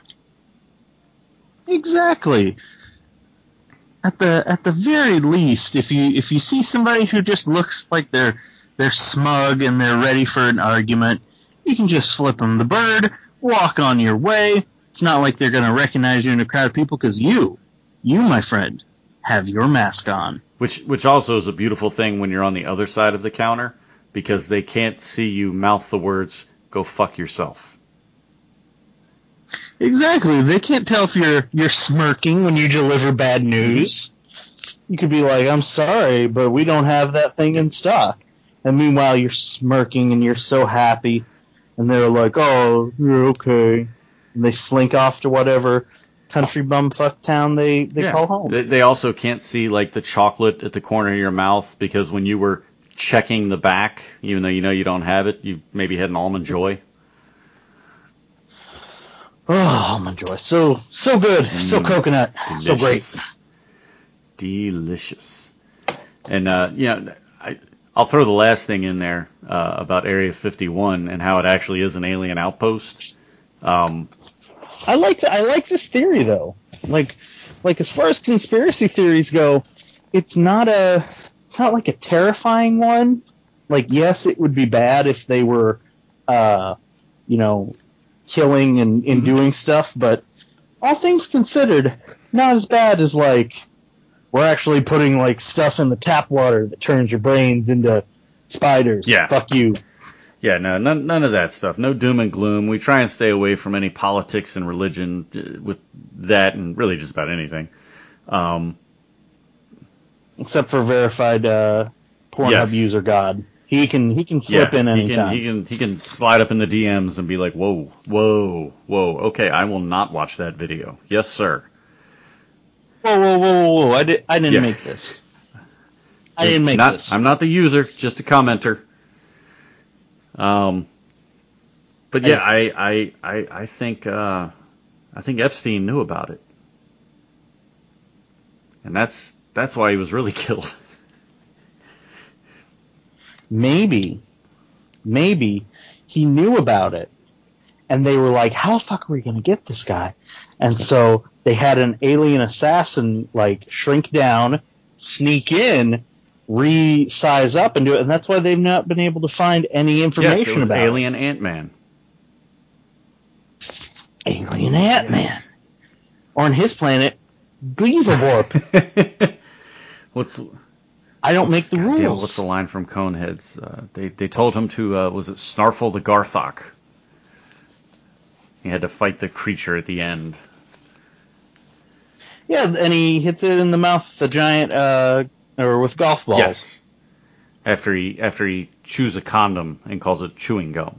Exactly. At the at the very least, if you if you see somebody who just looks like they're they're smug and they're ready for an argument, you can just flip them the bird, walk on your way. It's not like they're going to recognize you in a crowd of people, because you, you, my friend, have your mask on. Which which also is a beautiful thing when you're on the other side of the counter, because they can't see you mouth the words "go fuck yourself." Exactly. They can't tell if you're you're smirking when you deliver bad news. You could be like, "I'm sorry, but we don't have that thing in stock." And meanwhile, you're smirking and you're so happy, and they're like, "Oh, you're okay," and they slink off to whatever country bumfuck town they they Yeah. call home. They, they also can't see like the chocolate at the corner of your mouth, because when you were checking the back, even though you know you don't have it, you maybe had an Almond Joy. Oh, Almond Joy, so so good, so Mm. coconut, so great. Delicious. Delicious. And uh, you know, I, I'll throw the last thing in there uh, about Area fifty-one and how it actually is an alien outpost. Um, I like the, I like this theory though. Like, like as far as conspiracy theories go, it's not a it's not like a terrifying one. Like, yes, it would be bad if they were, uh, you know, killing and, and mm-hmm. doing stuff, but all things considered, not as bad as like we're actually putting like stuff in the tap water that turns your brains into spiders. Yeah. Fuck you. Yeah, no, none, none of that stuff. No doom and gloom. We try and stay away from any politics and religion with that, and really just about anything. Um, Except for verified uh, Pornhub yes. user God. He can he can slip yeah, in anytime. He can, he can he can slide up in the D Ms and be like, whoa, whoa, whoa. Okay, I will not watch that video. Yes, sir. Whoa, whoa, whoa, whoa! whoa. I did I didn't Yeah. make this. I didn't make not, this. I'm not the user, just a commenter. Um, but yeah, I I I, I think uh, I think Epstein knew about it, and that's that's why he was really killed. Maybe, maybe he knew about it, and they were like, "How the fuck are we gonna get this guy?" And so they had an alien assassin like shrink down, sneak in, resize up, and do it. And that's why they've not been able to find any information yes, it was about Alien it. Ant-Man. Alien Ant-Man. Yes. Or on his planet, Gleezelborp. What's I don't what's, make the God rules. Damn, what's the line from Coneheads? Uh, they they told him to uh, was it Snarfle the Garthok? He had to fight the creature at the end. Yeah, and he hits it in the mouth with a giant, uh, or with golf balls. Yes. After he after he chews a condom and calls it chewing gum.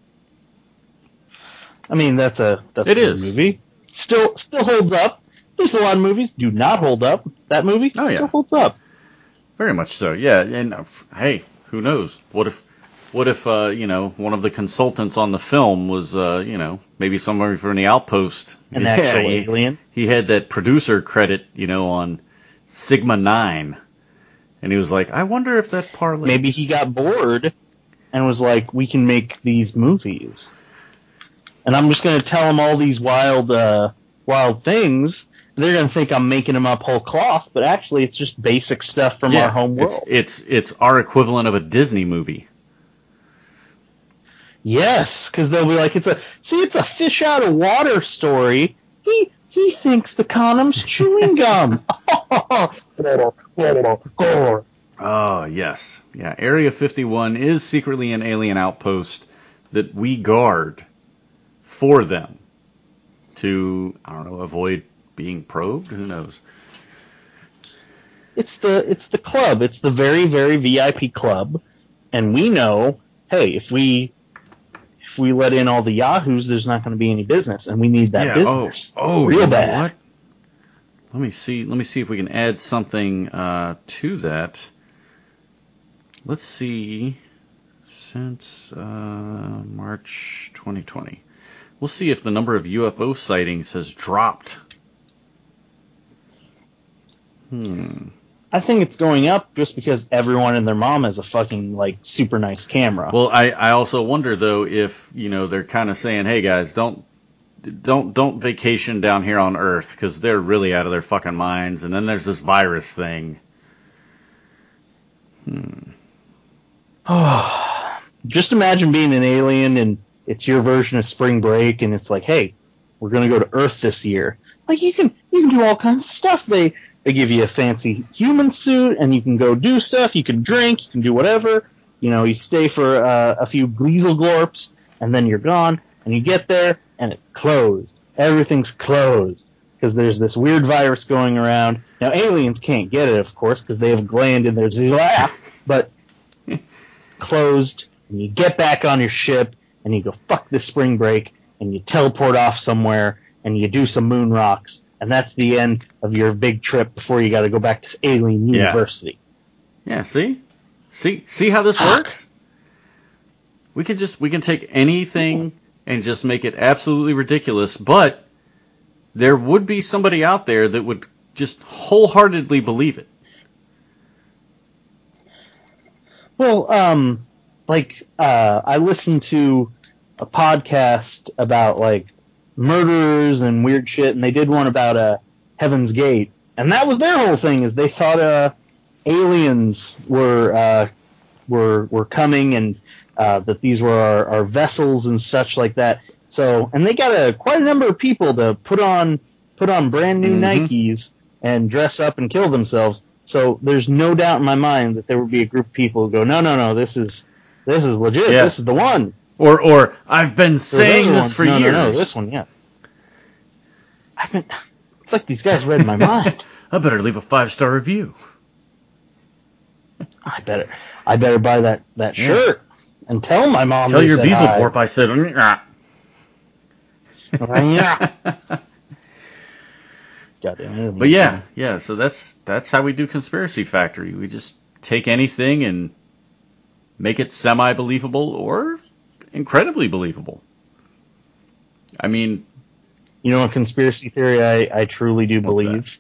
I mean, that's a that's it a good is. movie. Still still holds up. There's a lot of movies do not hold up. That movie oh, still yeah. holds up. Very much so. Yeah, and uh, hey, who knows? What if what if uh, you know, one of the consultants on the film was uh, you know, maybe somebody from the Outpost, An yeah, actual he, alien. He had that producer credit, you know, on Sigma nine. And he was like, I wonder if that parlay. Maybe he got bored and was like, we can make these movies. And I'm just going to tell them all these wild, uh, wild things. They're going to think I'm making them up whole cloth, but actually it's just basic stuff from yeah, our home world. It's, it's it's our equivalent of a Disney movie. Yes, because they'll be like, it's a see, it's a fish out of water story. He he thinks the condom's chewing gum. Oh, yes. Yeah, Area fifty-one is secretly an alien outpost that we guard for them to, I don't know, avoid being probed? Who knows? It's the it's the club. It's the very, very V I P club. And we know, hey, if we if we let in all the yahoos, there's not going to be any business, and we need that yeah, business. Oh, oh real you know bad. What? Let me see. Let me see if we can add something uh, to that. Let's see. Since uh, March twenty twenty, we'll see if the number of U F O sightings has dropped. Hmm. I think it's going up just because everyone and their mom has a fucking like super nice camera. Well, I, I also wonder though if you know they're kind of saying, hey guys, don't don't don't vacation down here on Earth because they're really out of their fucking minds. And then there's this virus thing. Hmm. Just imagine being an alien and it's your version of Spring Break, and it's like, hey, we're gonna go to Earth this year. Like you can you can do all kinds of stuff. They they give you a fancy human suit, and you can go do stuff. You can drink, you can do whatever. You know, you stay for uh, a few Gleezelgorps, and then you're gone. And you get there, and it's closed. Everything's closed because there's this weird virus going around. Now aliens can't get it, of course, because they have a gland in their zilla, but closed. And you get back on your ship, and you go, fuck this Spring Break, and you teleport off somewhere, and you do some moon rocks, and that's the end of your big trip before you got to go back to Alien Yeah. University. Yeah, see? See see how this Fuck. works? We can just we can take anything and just make it absolutely ridiculous, but there would be somebody out there that would just wholeheartedly believe it. Well, um, like uh, I listened to a podcast about like murderers and weird shit, and they did one about uh, Heaven's Gate, and that was their whole thing. Is they thought uh, aliens were uh, were were coming, and uh, that these were our, our vessels and such like that. So, and they got a quite a number of people to put on put on brand new Mm-hmm. Nikes and dress up and kill themselves. So there's no doubt in my mind that there would be a group of people who go, no, no, no, this is this is legit. Yeah. This is the one. Or, or I've been saying this ones, for no, years. No, no, this one, yeah. I've been. It's like these guys read my mind. I better leave a five star review. I better, I better buy that that Yeah. shirt and tell my mom. Tell they your said Beaselborp hi. I said. "Nyah." Yeah. Goddamn alien. But yeah, yeah. So that's that's how we do Conspiracy Factory. We just take anything and make it semi believable or incredibly believable. I mean, You know, a conspiracy theory I, I truly do What's believe.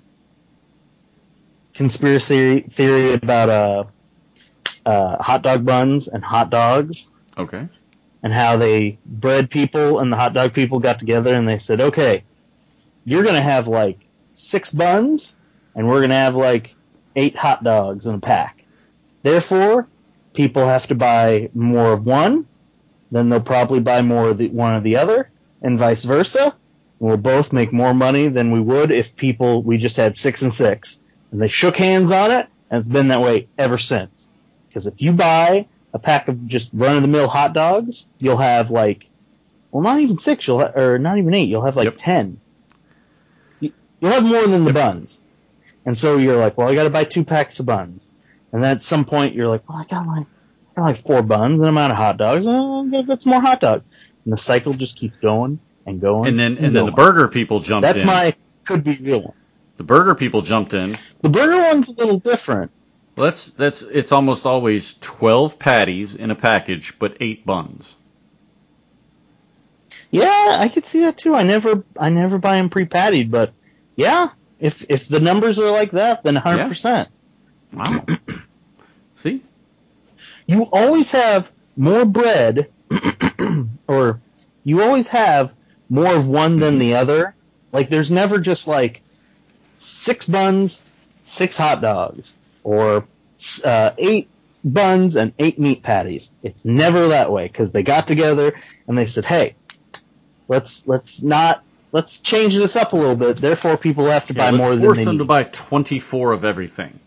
Conspiracy theory about uh, uh, hot dog buns and hot dogs, okay. and how they bread people and the hot dog people got together and they said, okay, you're gonna have like six buns and we're gonna have like eight hot dogs in a pack. Therefore, people have to buy more of one, then they'll probably buy more of the one of the other, and vice versa. We'll both make more money than we would if people we just had six and six. And they shook hands on it, and it's been that way ever since. Because if you buy a pack of just run-of-the-mill hot dogs, you'll have like, well, not even six, you'll ha- or not even eight, you'll have like Yep. ten. You, you'll have more than the Yep. buns. And so you're like, well, I got to buy two packs of buns. And then at some point you're like, well, I got like, I got like four buns, and I'm out of hot dogs. Oh, I'm gonna get some more hot dogs. And the cycle just keeps going and going. And then and, and then the going. burger people jumped That's in. my could be real one. The burger people jumped in. The burger one's a little different. Well, that's that's it's almost always twelve patties in a package, but eight buns. Yeah, I could see that too. I never, I never buy them pre-pattied, but yeah, if if the numbers are like that, then one hundred percent. Wow. See? You always have more bread, or you always have more of one than the other. Like, there's never just like six buns, six hot dogs, or uh, eight buns and eight meat patties. It's never that way, because they got together and they said, "Hey, let's let's not let's change this up a little bit. Therefore, people have to Yeah, buy more let's than force they them need." to buy twenty-four of everything.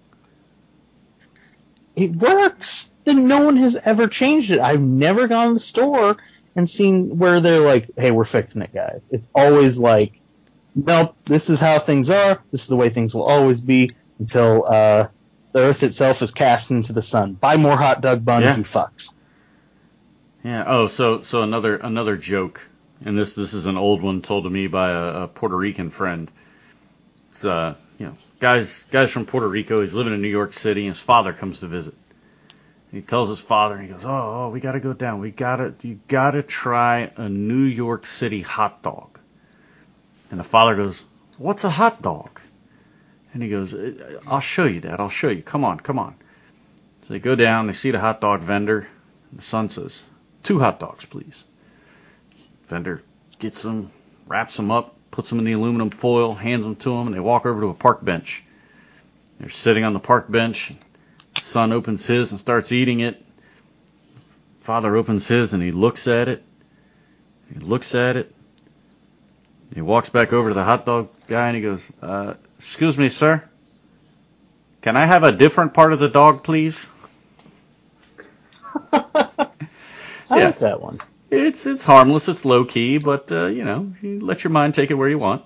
It works. Then no one has ever changed it. I've never gone to the store and seen where they're like, "Hey, we're fixing it, guys." It's always like, "Nope, this is how things are. This is the way things will always be until uh, the earth itself is cast into the sun. Buy more hot dog buns, Yeah. you fucks." Yeah. Oh, so so another another joke, and this this is an old one told to me by a, a Puerto Rican friend. It's uh you know guys guys from Puerto Rico. He's living in New York City, and his father comes to visit. He tells his father, and he goes, "Oh, oh, we gotta go down. We gotta you gotta try a New York City hot dog." And the father goes, "What's a hot dog?" And he goes, "I'll show you, Dad. I'll show you. Come on, come on." So they go down. They see the hot dog vendor. And the son says, "Two hot dogs, please." Vendor gets them, wraps them up, puts them in the aluminum foil, hands them to him, and they walk over to a park bench. They're sitting on the park bench. The son opens his and starts eating it. Father opens his and he looks at it. He looks at it. He walks back over to the hot dog guy and he goes, uh, "Excuse me, sir. Can I have a different part of the dog, please?" I Yeah. like that one. It's it's harmless, it's low key, but uh, you know, you let your mind take it where you want.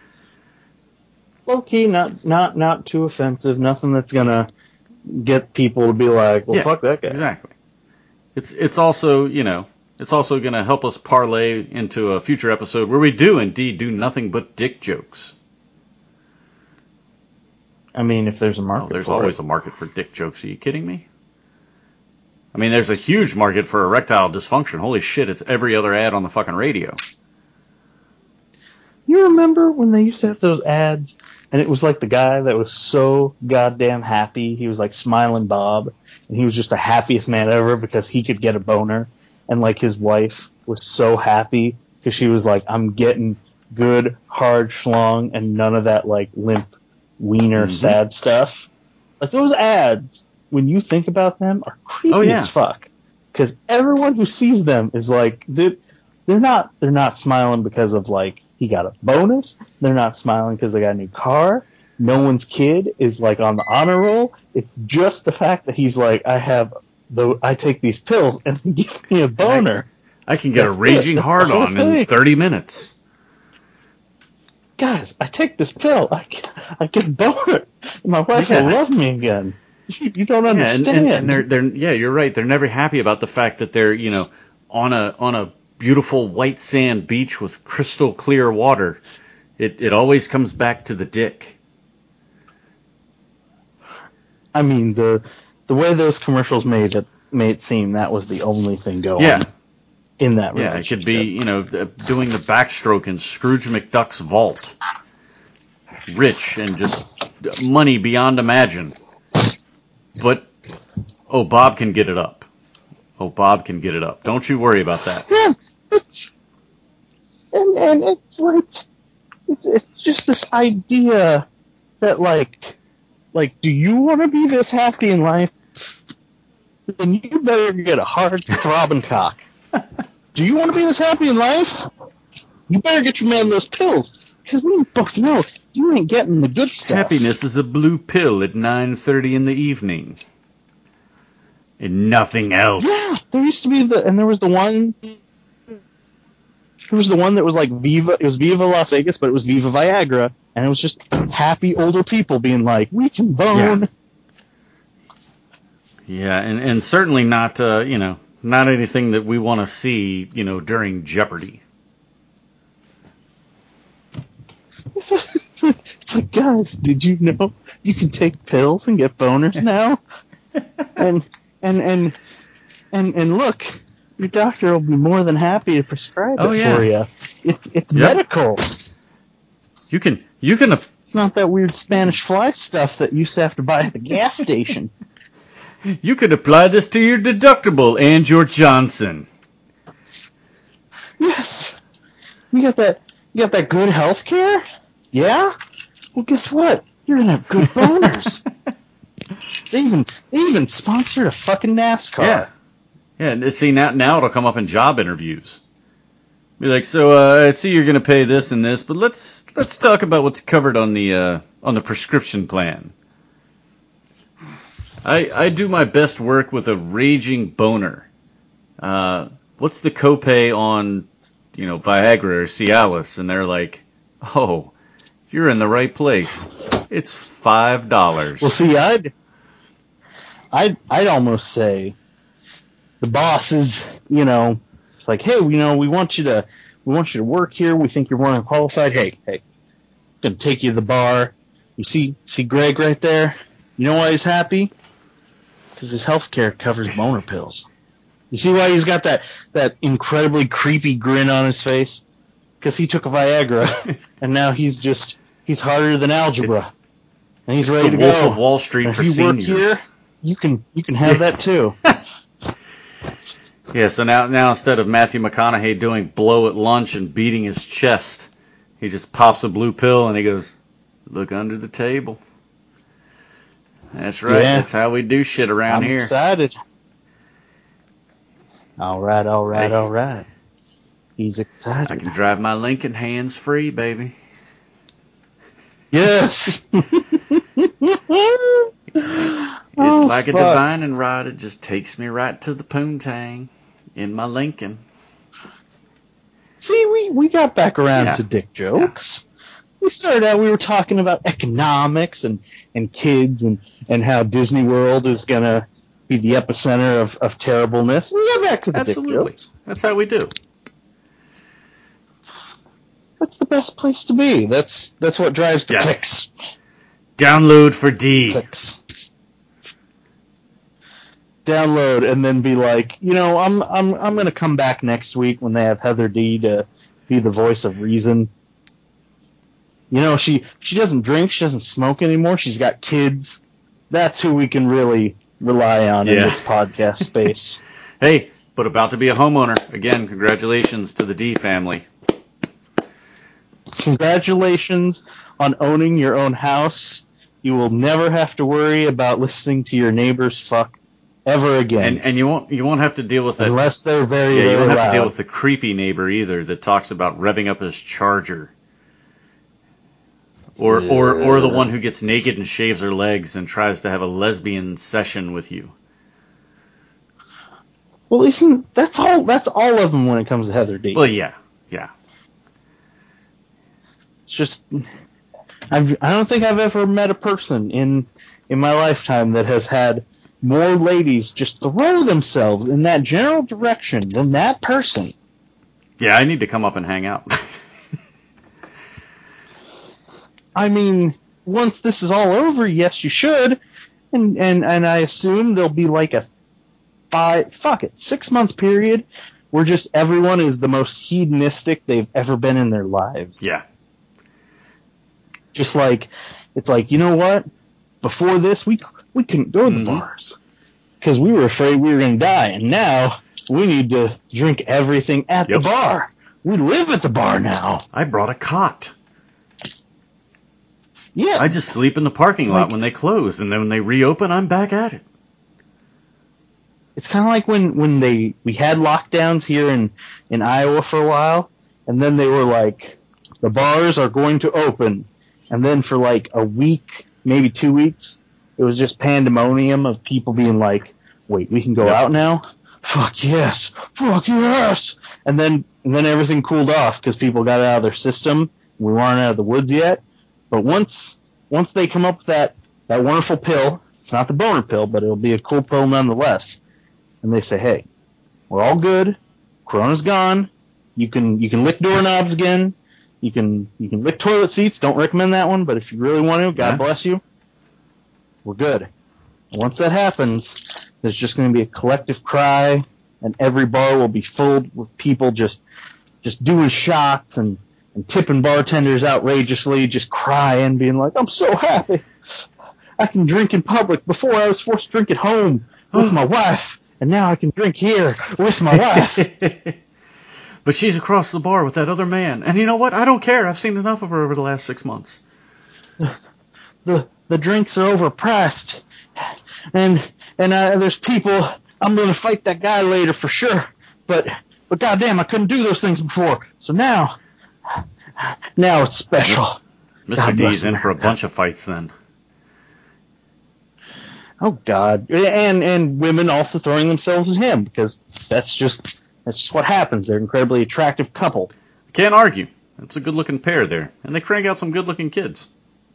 Low key, not not not too offensive. Nothing that's gonna get people to be like, "Well, Yeah, fuck that guy." Exactly. It's it's also you know it's also going to help us parlay into a future episode where we do indeed do nothing but dick jokes. I mean, if there's a market Oh, there's for always it. a market for dick jokes. Are you kidding me? I mean, there's a huge market for erectile dysfunction. Holy shit, it's every other ad on the fucking radio. You remember when they used to have those ads and it was like the guy that was so goddamn happy. He was like Smiling Bob, and he was just the happiest man ever because he could get a boner. And like his wife was so happy because she was like, I'm getting good, hard schlong and none of that like limp wiener mm-hmm. sad stuff. Like those ads, when you think about them, are creepy oh, yeah. as fuck. Because everyone who sees them is like, they're, they're not they're not smiling because of like he got a bonus. They're not smiling because they got a new car. No one's kid is like on the honor roll. It's just the fact that he's like, I have the I take these pills and they give me a boner. I, I can get That's a raging hard on in thirty minutes. Guys, I take this pill. I get, I get a boner. My wife yeah. will love me again. You, you don't understand. Yeah, and, and, and they're they're yeah, you're right. They're never happy about the fact that they're you know on a on a beautiful white sand beach with crystal clear water. It it always comes back to the dick. I mean the the way those commercials made it made it seem that was the only thing going. Yeah. In that yeah, it could be, you know, doing the backstroke in Scrooge McDuck's vault. Rich and just money beyond imagine. But, oh, Bob can get it up. Oh, Bob can get it up. Don't you worry about that. Yeah, it's, and, and it's like, it's, it's just this idea that, like, like, do you want to be this happy in life? Then you better get a hard throbbing cock. Do you want to be this happy in life? You better get your man those pills, because we both know you ain't getting the good stuff. Happiness is a blue pill at nine thirty in the evening. And nothing else. Yeah, there used to be the, and there was the one, there was the one that was like Viva, it was Viva Las Vegas, but it was Viva Viagra, and it was just happy older people being like, we can bone. Yeah, yeah and, and certainly not, uh, you know, not anything that we want to see, you know, during Jeopardy. It's like, guys, did you know you can take pills and get boners now? and and and and and look, your doctor will be more than happy to prescribe oh, it yeah. for you. It's it's yep. medical. You can you can. It's not that weird Spanish fly stuff that you used to have to buy at the gas station. You could apply this to your deductible and your Johnson. Yes. You got that you got that good health care? Yeah? Well, guess what? You're going to have good boners. they even they even sponsored a fucking NASCAR. Yeah. Yeah, and see, now, now it'll come up in job interviews. Be like, so uh, I see you're going to pay this and this, but let's let's talk about what's covered on the uh, on the prescription plan. I, I do my best work with a raging boner. Uh, what's the copay on, you know, Viagra or Cialis? And they're like, oh, you're in the right place. It's five dollars. Well, see, I'd, I'd, I'd almost say the boss is, you know, it's like, hey, you know, we want you to, we want you to work here. We think you're more than qualified. Hey, hey, gonna take you to the bar. You see, see Greg right there? You know why he's happy? Because his health care covers boner pills. You see why he's got that, that incredibly creepy grin on his face? Because he took a Viagra, and now he's just, he's harder than algebra. It's, and he's ready to go. It's the Wolf of Wall Street and for if you seniors. work here, you can, you can have that too. Yeah, so now, now instead of Matthew McConaughey doing blow at lunch and beating his chest, he just pops a blue pill and he goes, look under the table. That's right. Yeah. That's how we do shit around I'm here. I'm excited. All right, all right, hey. all right. He's excited. I can drive my Lincoln hands free, baby. Yes. it's it's oh, like fuck. a divining rod. It just takes me right to the poontang in my Lincoln. See, we, we got back around yeah. to dick jokes. Yeah. We started out, we were talking about economics and, and kids and, and how Disney World is going to be the epicenter of, of terribleness. We got back to the Absolutely. dick jokes. That's how we do. That's the best place to be. That's that's what drives the yes. clicks. Download for D. Clicks. Download and then be like, you know, I'm I'm I'm going to come back next week when they have Heather D to be the voice of reason. You know, she, she doesn't drink, she doesn't smoke anymore, she's got kids. That's who we can really rely on Yeah. in this podcast space. Hey, but about to be a homeowner. Again, congratulations to the D family. Congratulations on owning your own house. You will never have to worry about listening to your neighbors fuck ever again. And and you won't you won't have to deal with that unless they're very yeah, very you won't have loud. to deal with the creepy neighbor either that talks about revving up his charger. Or Yeah. or or the one who gets naked and shaves her legs and tries to have a lesbian session with you. Well, isn't that's all that's all of them when it comes to Heather D. Well, yeah. Yeah. It's just I've, I don't think I've ever met a person in in my lifetime that has had more ladies just throw themselves in that general direction than that person. Yeah, I need to come up and hang out. I mean, once this is all over, yes, you should, and and and I assume there'll be like a five, fuck it, six month period where just everyone is the most hedonistic they've ever been in their lives. Yeah. Just like, it's like, you know what? Before this, we we couldn't go to the Mm-hmm. bars because we were afraid we were going to die, and now we need to drink everything at Yep. the bar. We live at the bar now. I brought a cot. Yeah. I just sleep in the parking lot Like- when they close, and then when they reopen, I'm back at it. It's kind of like when, when they we had lockdowns here in, in Iowa for a while, and then they were like, the bars are going to open. And then for like a week, maybe two weeks, it was just pandemonium of people being like, wait, we can go Yep. out now? Fuck yes! Fuck yes! And then and then everything cooled off because people got out of their system. We weren't out of the woods yet. But once once they come up with that, that wonderful pill, it's not the boner pill, but it'll be a cool pill nonetheless. And they say, hey, we're all good. Corona's gone. You can you can lick doorknobs again. You can you can lick toilet seats. Don't recommend that one, but if you really want to, God Yeah. bless you. We're good. Once that happens, there's just going to be a collective cry, and every bar will be filled with people just just doing shots and, and tipping bartenders outrageously, just crying, being like, I'm so happy. I can drink in public. Before I was forced to drink at home with my wife, and now I can drink here with my wife. But she's across the bar with that other man. And you know what? I don't care. I've seen enough of her over the last six months. The the drinks are overpriced, and and uh, there's people. I'm going to fight that guy later for sure. But but goddamn, I couldn't do those things before. So now, now it's special. Mister God bless D's in for a America. bunch of fights then. Oh God, and and women also throwing themselves at him because that's just that's just what happens. They're an incredibly attractive couple. Can't argue. It's a good-looking pair there. And they crank out some good-looking kids.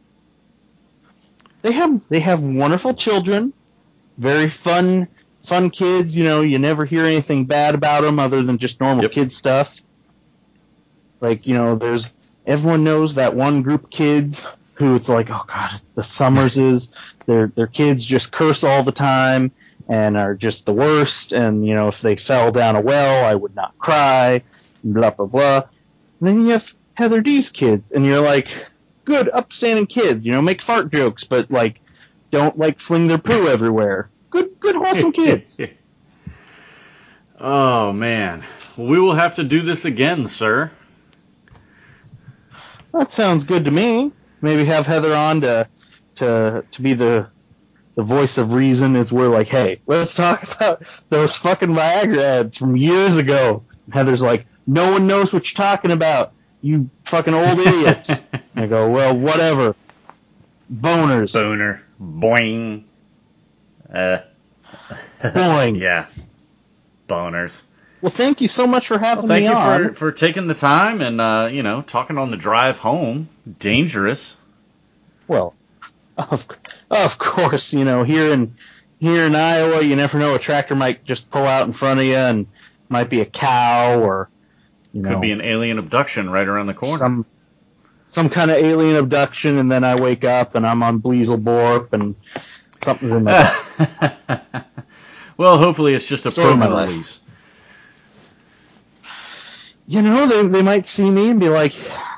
They have they have wonderful children, very fun fun kids. You know, you never hear anything bad about them other than just normal Yep. kid stuff. Like, you know, there's everyone knows that one group of kids who it's like, oh God, it's the Summerses. Their their kids just curse all the time and are just the worst. And you know, if they fell down a well, I would not cry. Blah blah blah. And then you have Heather D's kids, and you're like, good, upstanding kids. You know, make fart jokes, but like, don't like fling their poo everywhere. Good, good, wholesome kids. Oh, man. We will have to do this again, sir. That sounds good to me. Maybe have Heather on to to to be the the voice of reason as we're like, hey, let's talk about those fucking Viagra ads from years ago. And Heather's like, no one knows what you're talking about, you fucking old idiots. And I go, well, whatever. Boners. Boner. Boing. Uh, Boing. yeah. Boners. Well, thank you so much for having Well, thank me you on. for, for taking the time and, uh, you know, talking on the drive home. Dangerous. Well, of of course, you know, here in here in Iowa, you never know, a tractor might just pull out in front of you, and might be a cow or you know, Could be an alien abduction right around the corner. some some kind of alien abduction, and then I wake up and I'm on Bleaselborp and something's in my Well, hopefully it's just a Story of my promo life. release. You know, they they might see me and be like,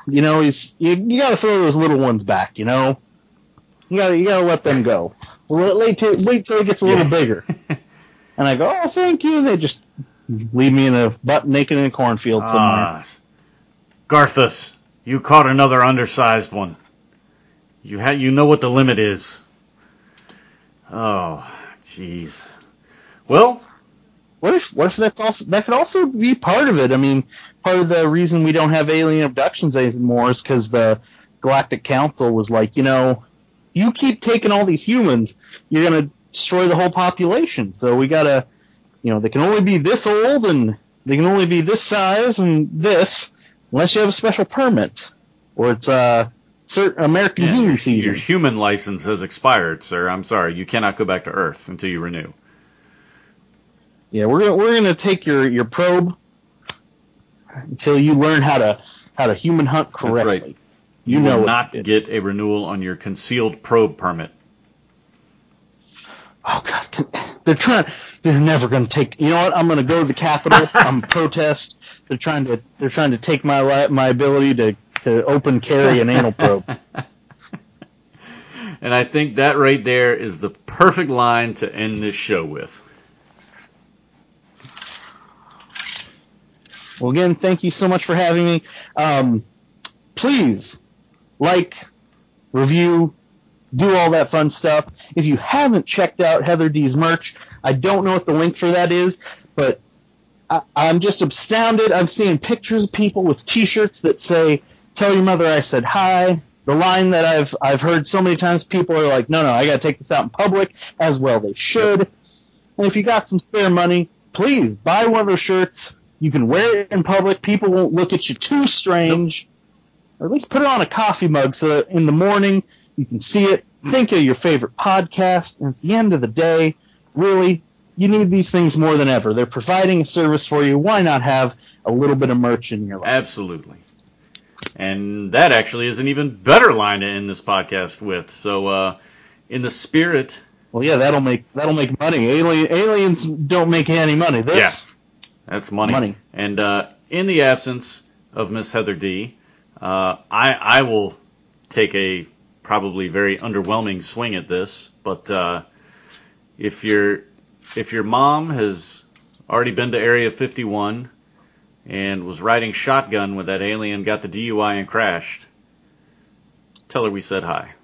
You know, he's you, you got to throw those little ones back. You know, you got you got to let them go. Wait, wait, till, wait till it gets a little Yeah. bigger. And I go, oh, thank you. And they just leave me in a butt naked in a cornfield somewhere. Ah, Garthus, you caught another undersized one. You ha- you know what the limit is. Oh, jeez. Well, What if what if that's also that could also be part of it? I mean, part of the reason we don't have alien abductions anymore is because the Galactic Council was like, you know, you keep taking all these humans, you're gonna destroy the whole population. So we gotta, you know, they can only be this old and they can only be this size and this, unless you have a special permit or it's uh certain American yeah, humor your, season. your human license has expired, sir. I'm sorry. You cannot go back to Earth until you renew. Yeah, we're gonna we're gonna take your, your probe until you learn how to how to human hunt correctly. That's right. You, You know will what not you did. get a renewal on your concealed probe permit. Oh God, can, they're trying. They're never going to take. You know what? I'm going to go to the Capitol. I'm protest. They're trying to. They're trying to take my my ability to to open carry an anal probe. And I think that right there is the perfect line to end this show with. Well, again, thank you so much for having me. Um, please like, review, do all that fun stuff. If you haven't checked out Heather D's merch, I don't know what the link for that is, but I, I'm just astounded. I'm seeing pictures of people with T-shirts that say, "Tell your mother I said hi." The line that I've I've heard so many times, people are like, "No, no, I got to take this out in public," as well they should. Yep. And if you got some spare money, please buy one of those shirts. You can wear it in public. People won't look at you too strange. Nope. Or at least put it on a coffee mug so that in the morning you can see it. Think of your favorite podcast. And at the end of the day, really, you need these things more than ever. They're providing a service for you. Why not have a little bit of merch in your life? Absolutely. And that actually is an even better line to end this podcast with. So, uh, in the spirit... Well, yeah, that'll make that'll make money. Alien, aliens don't make any money. This, yeah, that's money. money. And uh, in the absence of Miss Heather D, uh, I, I will take a probably very underwhelming swing at this. But uh, if your if your mom has already been to Area fifty-one and was riding shotgun when that alien got the D U I and crashed, tell her we said hi.